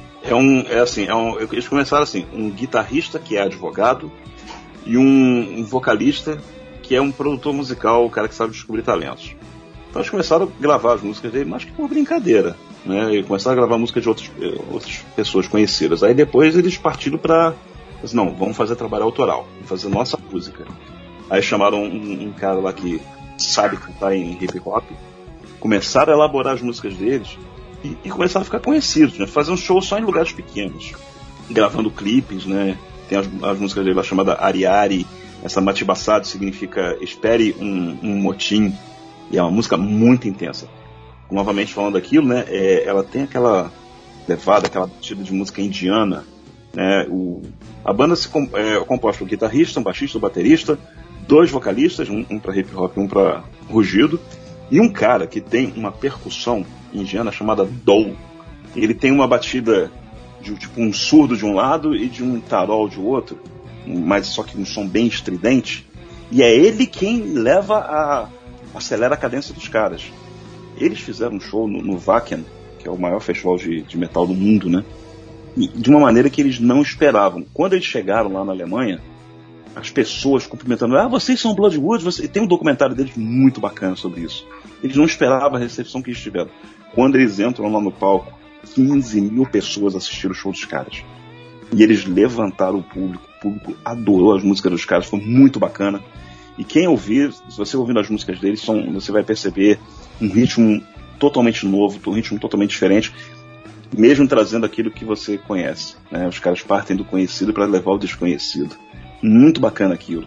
Eles começaram assim, um guitarrista que é advogado e um vocalista que é um produtor musical, o cara que sabe descobrir talentos. Então eles começaram a gravar as músicas dele, mas que por brincadeira, né? E começaram a gravar músicas de outras pessoas conhecidas. Aí depois eles partiram para, não, vamos fazer trabalho autoral, vamos fazer nossa música. Aí chamaram um cara lá que sabe cantar em hip hop, começaram a elaborar as músicas deles e começaram a ficar conhecidos, né? Fazer um show só em lugares pequenos, gravando clipes, né? Tem as músicas dele lá chamada Ariari, essa Matibassado significa espere um motim, e é uma música muito intensa. Novamente falando daquilo, né? Ela tem aquela levada, aquela batida de música indiana, né? A banda é composta por um guitarrista, um baixista, um baterista, 2 vocalistas, um para hip hop e um para rugido, e um cara que tem uma percussão indiana chamada dol. Ele tem uma batida de tipo um surdo de um lado e de um tarol de outro, mas só que um som bem estridente, e é ele quem acelera a cadência dos caras. Eles fizeram um show no Wacken, que é o maior festival de metal do mundo, né? E de uma maneira que eles não esperavam. Quando eles chegaram lá na Alemanha, as pessoas cumprimentando, vocês são Bloodwood, tem um documentário deles muito bacana sobre isso. Eles não esperavam a recepção que eles tiveram. Quando eles entram lá no palco, 15 mil pessoas assistiram o show dos caras. E eles levantaram o público adorou as músicas dos caras, foi muito bacana. E quem ouvir, se você ouvindo as músicas deles, você vai perceber um ritmo totalmente novo, um ritmo totalmente diferente, mesmo trazendo aquilo que você conhece, né? Os caras partem do conhecido para levar o desconhecido. Muito bacana aquilo.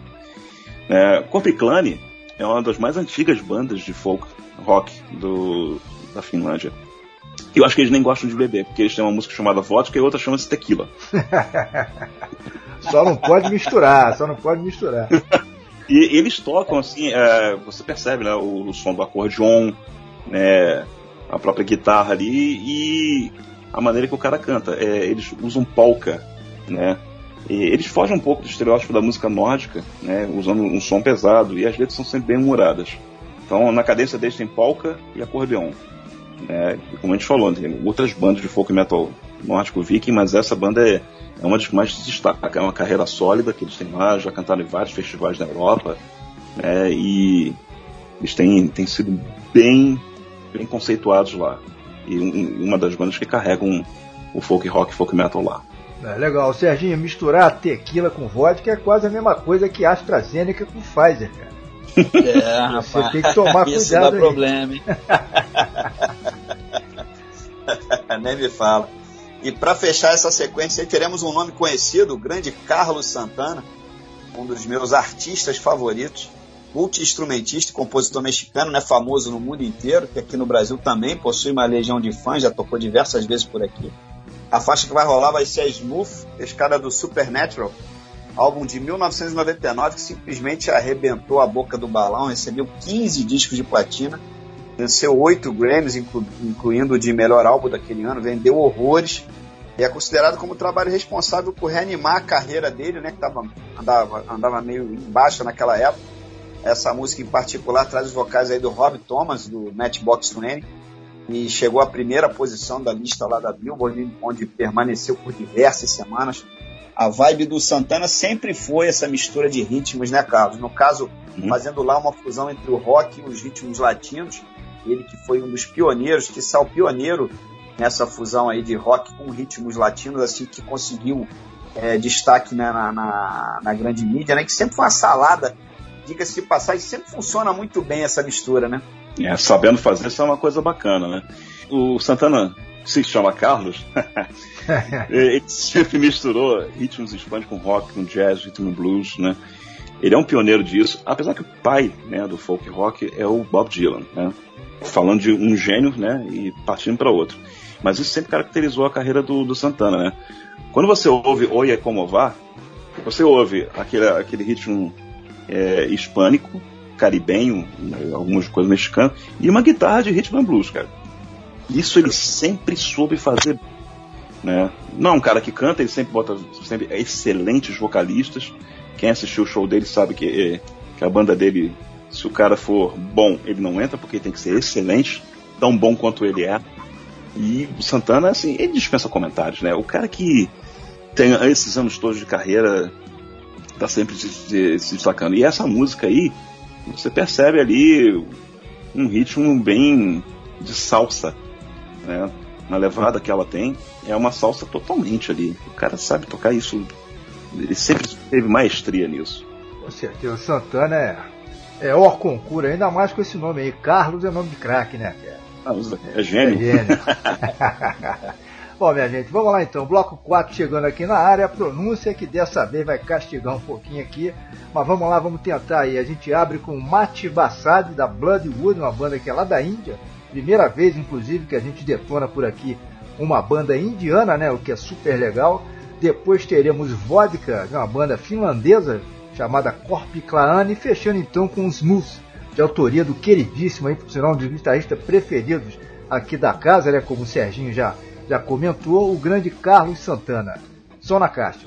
Korpiklaani é uma das mais antigas bandas de folk rock da Finlândia. E eu acho que eles nem gostam de beber, porque eles têm uma música chamada Vodka e outra chama-se Tequila. Só não pode misturar. E eles tocam assim, você percebe, né, o som do acordeon, né, a própria guitarra ali e a maneira que o cara canta. Eles usam polka, né? E eles fogem um pouco do estereótipo da música nórdica, né, usando um som pesado, e as letras são sempre bem humoradas. Então, na cadência deles tem polka e acordeon. E como a gente falou, tem outras bandas de folk metal nórdico viking, mas essa banda é uma das que mais se destaca. É uma carreira sólida que eles têm lá, já cantaram em vários festivais na Europa, né, e eles têm sido bem conceituados lá. E uma das bandas que carregam o folk rock, folk metal lá. Legal, Serginho, misturar tequila com vodka é quase a mesma coisa que AstraZeneca com Pfizer, cara. Você rapaz, tem que tomar isso cuidado. Isso dá problema, hein? Nem me fala. E para fechar essa sequência aí, teremos um nome conhecido, o grande Carlos Santana, um dos meus artistas favoritos, multi-instrumentista e compositor mexicano, né, famoso no mundo inteiro, que aqui no Brasil também possui uma legião de fãs, já tocou diversas vezes por aqui. A faixa que vai rolar vai ser a Smooth, pescada do Supernatural, álbum de 1999 que simplesmente arrebentou a boca do balão, recebeu 15 discos de platina, venceu 8 Grammys, incluindo o de melhor álbum daquele ano, vendeu horrores, e é considerado como o trabalho responsável por reanimar a carreira dele, né, que andava meio embaixo naquela época. Essa música em particular traz os vocais aí do Rob Thomas, do Matchbox 20, e chegou à primeira posição da lista lá da Billboard, onde permaneceu por diversas semanas. A vibe do Santana sempre foi essa mistura de ritmos, né, Carlos? No caso, fazendo lá uma fusão entre o rock e os ritmos latinos. Ele que foi um dos pioneiros, quiçá o pioneiro nessa fusão aí de rock com ritmos latinos, assim, que conseguiu destaque, né, na grande mídia, né, que sempre foi uma salada, diga-se de passagem, sempre funciona muito bem essa mistura, né? Sabendo fazer isso é uma coisa bacana, né? O Santana se chama Carlos, ele sempre misturou ritmos hispânicos com rock, com jazz, rhythm and blues, né? Ele é um pioneiro disso, apesar que o pai, né, do folk rock é o Bob Dylan, né? Falando de um gênio, né, e partindo para outro. Mas isso sempre caracterizou a carreira do Santana, né? Quando você ouve Oye Como Va, você ouve aquele ritmo hispânico, caribenho, algumas coisas mexicanas, e uma guitarra de rhythm and blues, cara. Isso ele sempre soube fazer, né? Não é um cara que canta, ele sempre excelentes vocalistas. Quem assistiu o show dele sabe que a banda dele, se o cara for bom, ele não entra, porque ele tem que ser excelente, tão bom quanto ele é. E o Santana, assim, ele dispensa comentários, né? O cara que tem esses anos todos de carreira tá sempre se destacando. E essa música aí, você percebe ali um ritmo bem de salsa, né? Na levada que ela tem, é uma salsa totalmente ali. O cara sabe tocar isso, ele sempre teve maestria nisso. Com certeza, o Santana é hors concurso, ainda mais com esse nome aí. Carlos é nome de craque, né? É gênio. Bom, minha gente, vamos lá então. Bloco 4 chegando aqui na área. A pronúncia que dessa vez vai castigar um pouquinho aqui. Mas vamos lá, vamos tentar aí. A gente abre com Mati Basadi, da Bloodwood, uma banda que é lá da Índia. Primeira vez, inclusive, que a gente detona por aqui uma banda indiana, né? O que é super legal. Depois teremos Vodka, uma banda finlandesa chamada Korpiklaani. E fechando então com Smooth, de autoria do queridíssimo, aí, por sinal, um dos guitarristas preferidos aqui da casa, né? Como o Serginho já comentou, o grande Carlos Santana. Só na caixa.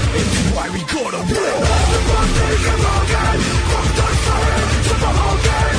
Why we gotta win.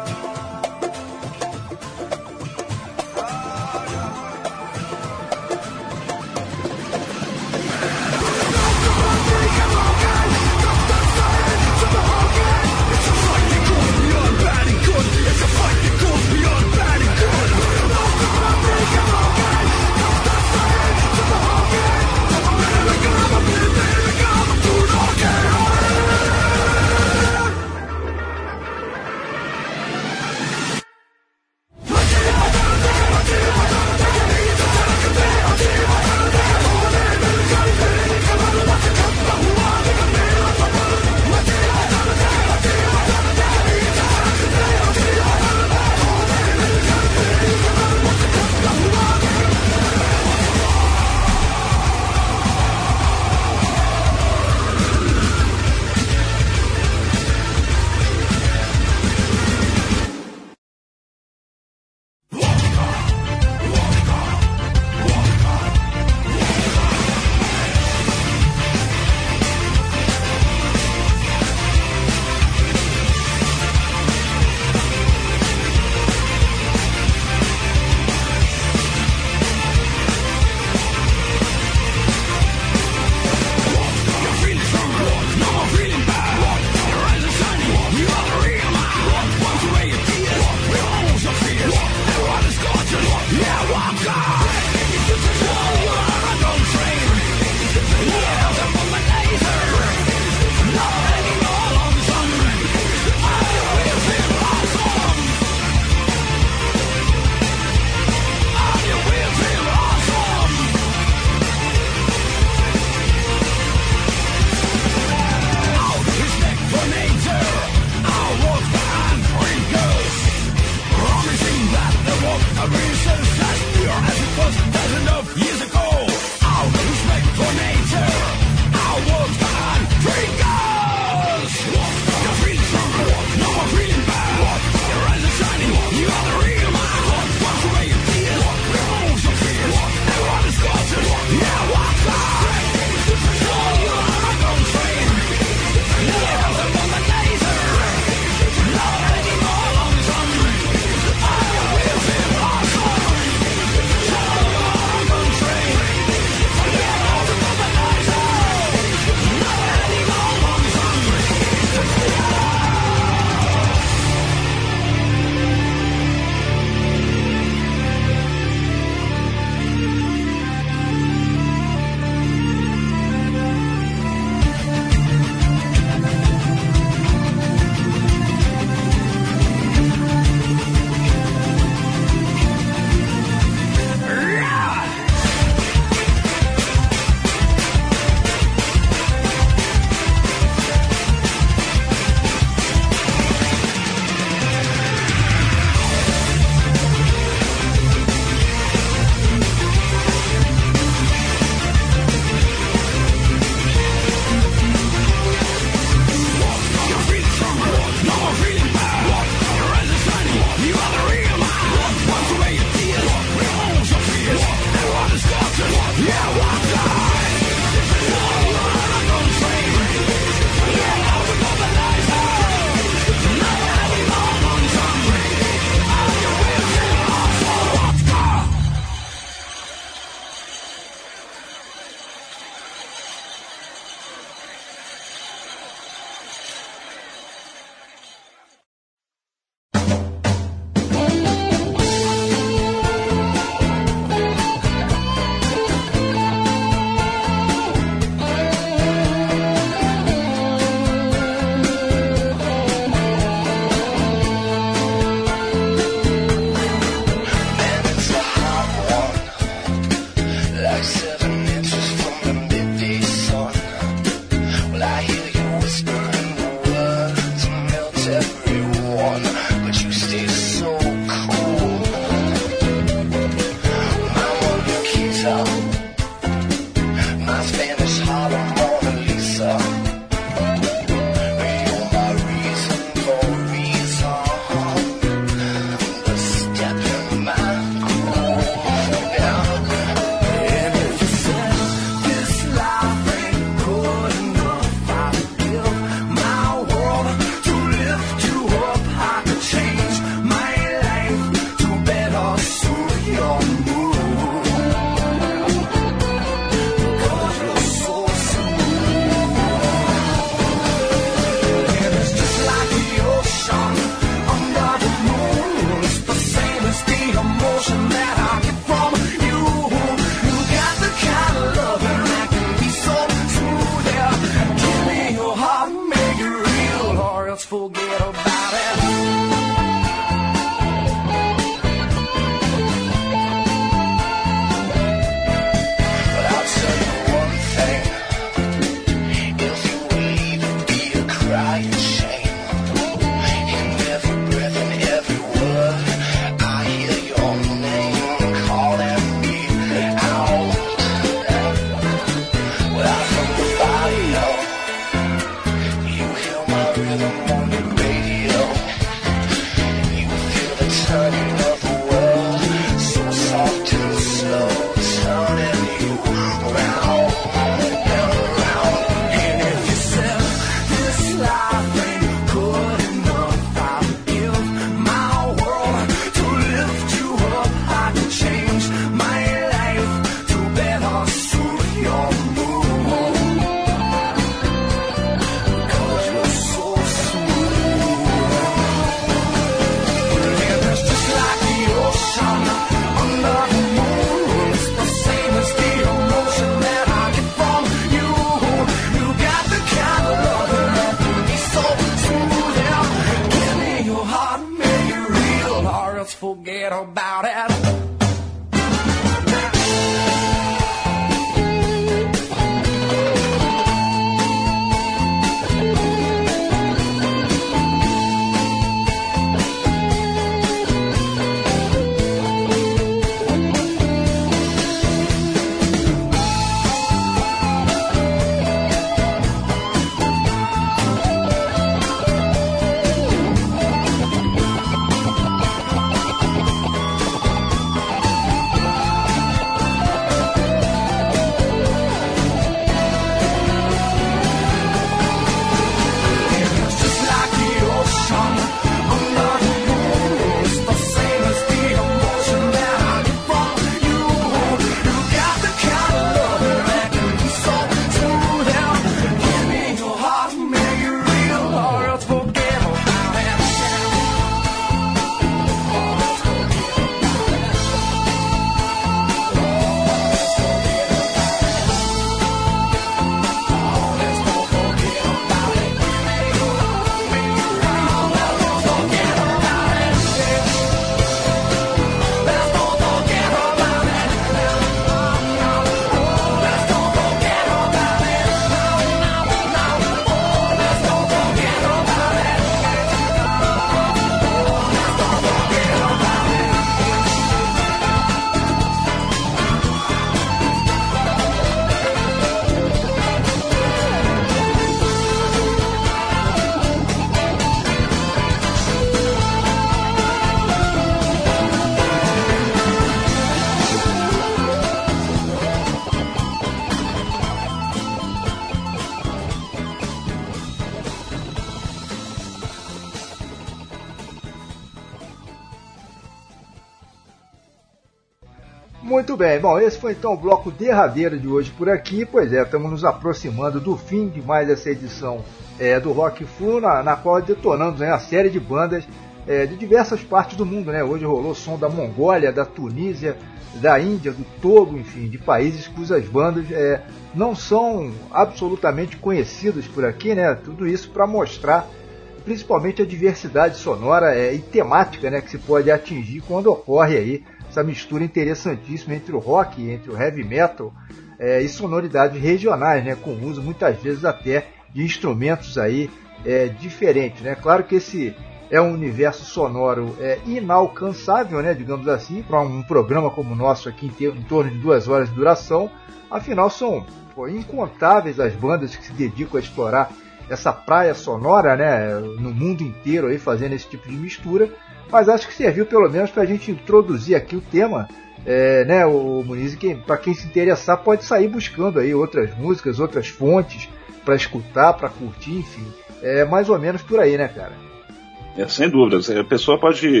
Muito bem, bom, esse foi então o bloco derradeiro de hoje por aqui. Pois é, estamos nos aproximando do fim de mais essa edição do Rock Flu, na qual detonamos uma série de bandas de diversas partes do mundo, né? Hoje rolou som da Mongólia, da Tunísia, da Índia, do Togo, enfim, de países cujas bandas não são absolutamente conhecidas por aqui, né? Tudo isso para mostrar principalmente a diversidade sonora e temática, né, que se pode atingir quando ocorre aí essa mistura interessantíssima entre o rock, entre o heavy metal e sonoridades regionais, né, com uso muitas vezes até de instrumentos aí diferentes, né? Claro que esse é um universo sonoro inalcançável, né, digamos assim, para um programa como o nosso aqui em torno de 2 horas de duração. Afinal, são incontáveis as bandas que se dedicam a explorar essa praia sonora, né, no mundo inteiro aí, fazendo esse tipo de mistura. Mas acho que serviu pelo menos para a gente introduzir aqui o tema, né, o Muniz, para quem se interessar pode sair buscando aí outras músicas, outras fontes para escutar, para curtir, enfim, mais ou menos por aí, né, cara? Sem dúvida, a pessoa pode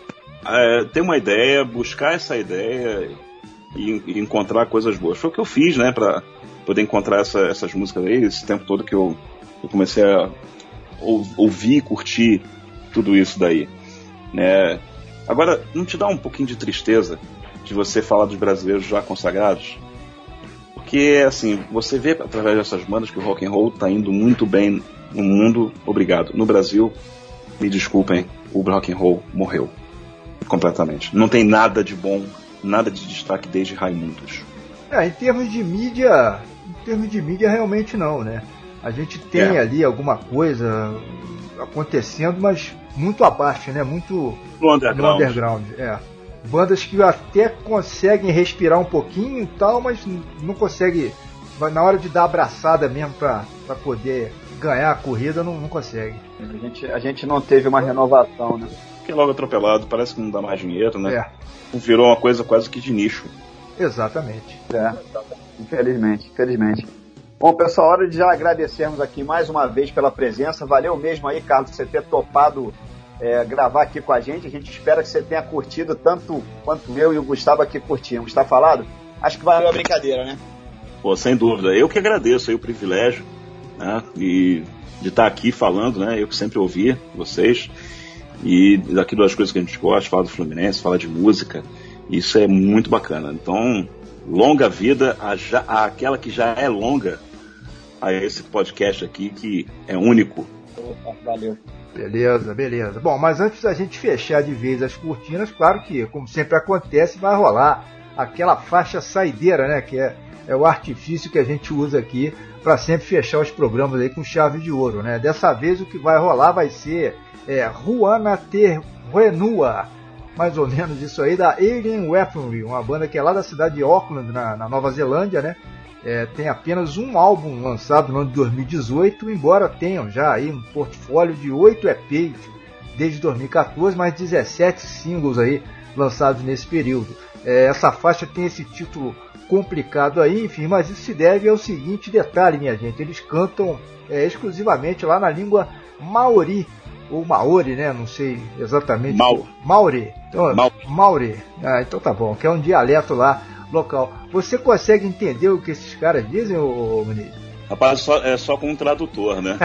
ter uma ideia, buscar essa ideia e encontrar coisas boas. Foi o que eu fiz, né, para poder encontrar essas músicas aí, esse tempo todo que eu comecei a ouvir e curtir tudo isso daí, né? Agora, não te dá um pouquinho de tristeza de você falar dos brasileiros já consagrados? Porque, assim, você vê através dessas bandas que o rock and roll está indo muito bem no mundo, obrigado. No Brasil, me desculpem, o rock and roll morreu completamente. Não tem nada de bom, nada de destaque desde Raimundos. Em termos de mídia realmente não, né? A gente tem ali alguma coisa acontecendo, mas muito abaixo, né? Muito no underground. Bandas que até conseguem respirar um pouquinho e tal, mas não consegue, na hora de dar abraçada mesmo para poder ganhar a corrida, não consegue. A gente não teve uma renovação, né? Fiquei logo atropelado, parece que não dá mais dinheiro, né? Virou uma coisa quase que de nicho. Exatamente. Infelizmente. Bom, pessoal, hora de já agradecermos aqui mais uma vez pela presença. Valeu mesmo aí, Carlos, você ter topado gravar aqui com a gente. A gente espera que você tenha curtido tanto quanto eu e o Gustavo aqui curtimos. Está falado? Acho que valeu a brincadeira, né? Pô, sem dúvida. Eu que agradeço aí o privilégio, né, de estar aqui falando, né? Eu que sempre ouvi vocês. E daqui das coisas que a gente gosta, falar do Fluminense, falar de música. Isso é muito bacana. Então, longa vida àquela que já é longa, a esse podcast aqui que é único. Valeu. Beleza. Bom, mas antes da gente fechar de vez as cortinas, claro que, como sempre acontece, vai rolar aquela faixa saideira, né? Que é o artifício que a gente usa aqui para sempre fechar os programas aí com chave de ouro, né? Dessa vez o que vai rolar vai ser Juana Terrenua, mais ou menos isso aí, da Alien Weaponry, uma banda que é lá da cidade de Auckland, na Nova Zelândia, né? Tem apenas um álbum lançado no ano de 2018, embora tenham já aí um portfólio de 8 EPs desde 2014, mais 17 singles aí lançados nesse período. Essa faixa tem esse título complicado aí, enfim, mas isso se deve ao seguinte detalhe, minha gente: eles cantam exclusivamente lá na língua Maori, ou Maori, né? Não sei exatamente. Maori. Então, Maori. Então tá bom, que é um dialeto lá local. Você consegue entender o que esses caras dizem, ô Muniz? Rapaz, só com um tradutor, né?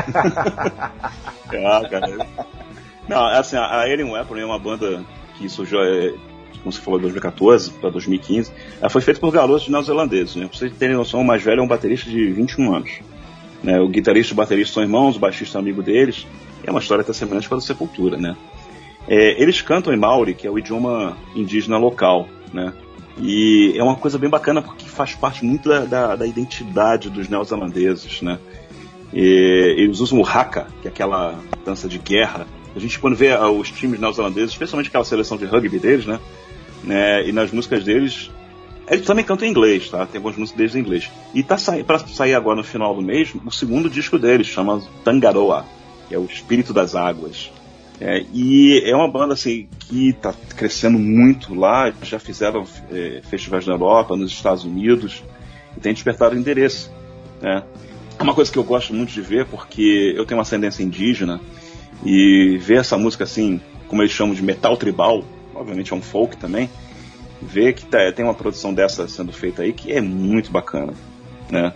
Cara. Não, assim, a Alien Weaponry é uma banda que surgiu, como você falou, de 2014 para 2015. Ela foi feita por garotos neozelandeses, né? Pra vocês terem noção, o mais velho é um baterista de 21 anos. Né? O guitarrista e o baterista são irmãos, o baixista é amigo deles. É uma história até semelhante com a do Sepultura, né? Eles cantam em Maori, que é o idioma indígena local, né? E é uma coisa bem bacana porque faz parte muito da identidade dos neozelandeses, né? Eles usam o haka, que é aquela dança de guerra. A gente, quando vê os times neozelandeses, especialmente aquela seleção de rugby deles, né? E nas músicas deles, eles também cantam em inglês, tá? Tem algumas músicas deles em inglês. E tá para sair agora no final do mês o segundo disco deles, chama Tangaroa, que é o Espírito das Águas. E é uma banda assim que está crescendo muito lá, já fizeram festivais na Europa, nos Estados Unidos, e tem despertado interesse, né? É uma coisa que eu gosto muito de ver, porque eu tenho uma ascendência indígena, e ver essa música assim, como eles chamam de metal tribal, obviamente é um folk também, ver que tem uma produção dessa sendo feita aí que é muito bacana, né?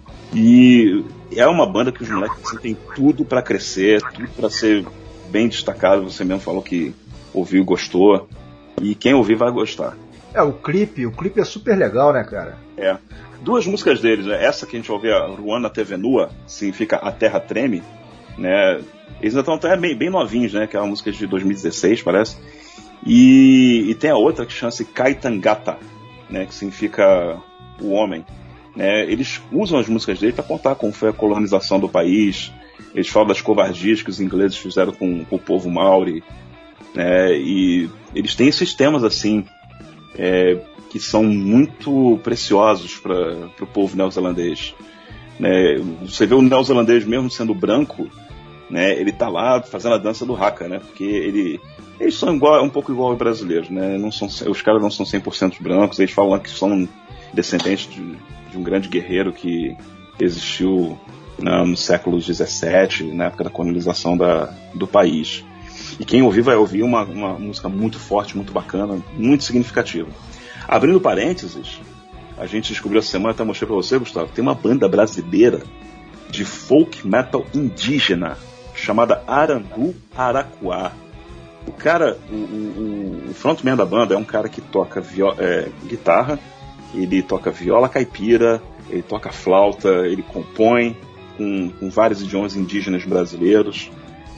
E é uma banda que os moleques assim, tem tudo pra crescer, tudo pra ser bem destacado. Você mesmo falou que ouviu e gostou, e quem ouvir vai gostar. O clipe é super legal, né, cara? Duas músicas deles, né? Essa que a gente vai ouvir, a Ruana TV Nua, significa A Terra Treme, né? Eles ainda estão até bem novinhos, né? Que é uma música de 2016, parece. E tem a outra que chama-se Kaitangata, né? Que significa o homem. Né? Eles usam as músicas deles para contar como foi a colonização do país. Eles falam das covardias que os ingleses fizeram com o povo maori, né? E eles têm esses temas assim que são muito preciosos para o povo neozelandês, né? Você vê o neozelandês mesmo sendo branco, né? Ele tá lá fazendo a dança do haka, né? Porque eles são um pouco igual aos brasileiros, né? Os caras não são 100% brancos. Eles falam que são descendentes de um grande guerreiro que existiu no século XVII, na época da colonização do país. E quem ouvir vai ouvir uma música muito forte, muito bacana, muito significativa. Abrindo parênteses, a gente descobriu essa semana, até mostrei pra você, Gustavo, tem uma banda brasileira de folk metal indígena chamada Arandu Aracuá. O cara, o frontman da banda é um cara que toca guitarra, ele toca viola caipira, ele toca flauta, ele compõe com vários idiomas indígenas brasileiros.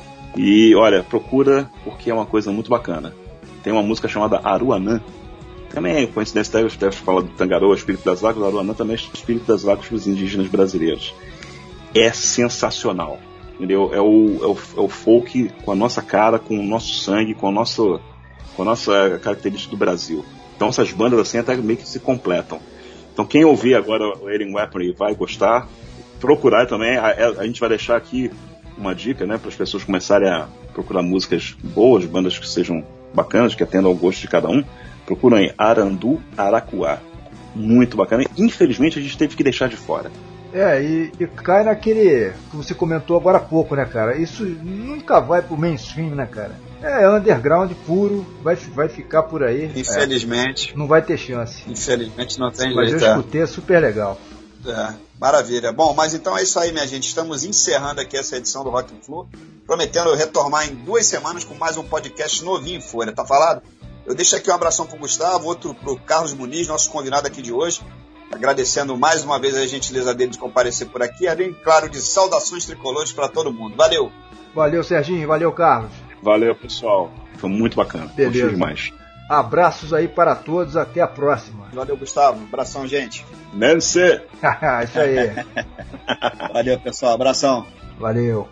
E olha, procura porque é uma coisa muito bacana. Tem uma música chamada Aruanã. Também, coincidência, deve falar do Tangaroa, Espírito das Águas. Aruanã também é Espírito das Águas para os indígenas brasileiros. É sensacional, entendeu? É o folk com a nossa cara, com o nosso sangue, com a nossa característica do Brasil. Então essas bandas assim até meio que se completam. Então quem ouvir agora o Alien Weaponry vai gostar. Procurar também, a gente vai deixar aqui uma dica, né, para as pessoas começarem a procurar músicas boas, bandas que sejam bacanas, que atendam ao gosto de cada um. Procuram aí Arandu Aracuá. Muito bacana. Infelizmente a gente teve que deixar de fora. E cai naquele que você comentou agora há pouco, né, cara? Isso nunca vai pro mainstream, né, cara? É underground puro, vai ficar por aí. Infelizmente. Não vai ter chance. Infelizmente não tem jeito. Mas eu escutei, é super legal. Maravilha. Bom, mas então é isso aí, minha gente. Estamos encerrando aqui essa edição do Rock Flu, prometendo retornar em 2 semanas com mais um podcast novinho em folha, tá falado? Eu deixo aqui um abração pro Gustavo, outro pro Carlos Muniz, nosso convidado aqui de hoje, agradecendo mais uma vez a gentileza dele de comparecer por aqui, além, claro, de saudações tricolores para todo mundo. Valeu! Valeu, Serginho, valeu, Carlos. Valeu, pessoal. Foi muito bacana. Beleza. Demais. Abraços aí para todos, até a próxima. Valeu, Gustavo. Abração, gente. Merci. Isso aí. Valeu, pessoal. Abração. Valeu.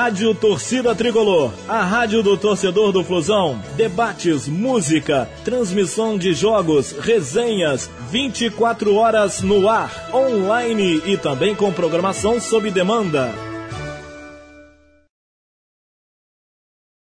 Rádio Torcida Tricolor, a rádio do torcedor do Flusão. Debates, música, transmissão de jogos, resenhas, 24 horas no ar, online e também com programação sob demanda.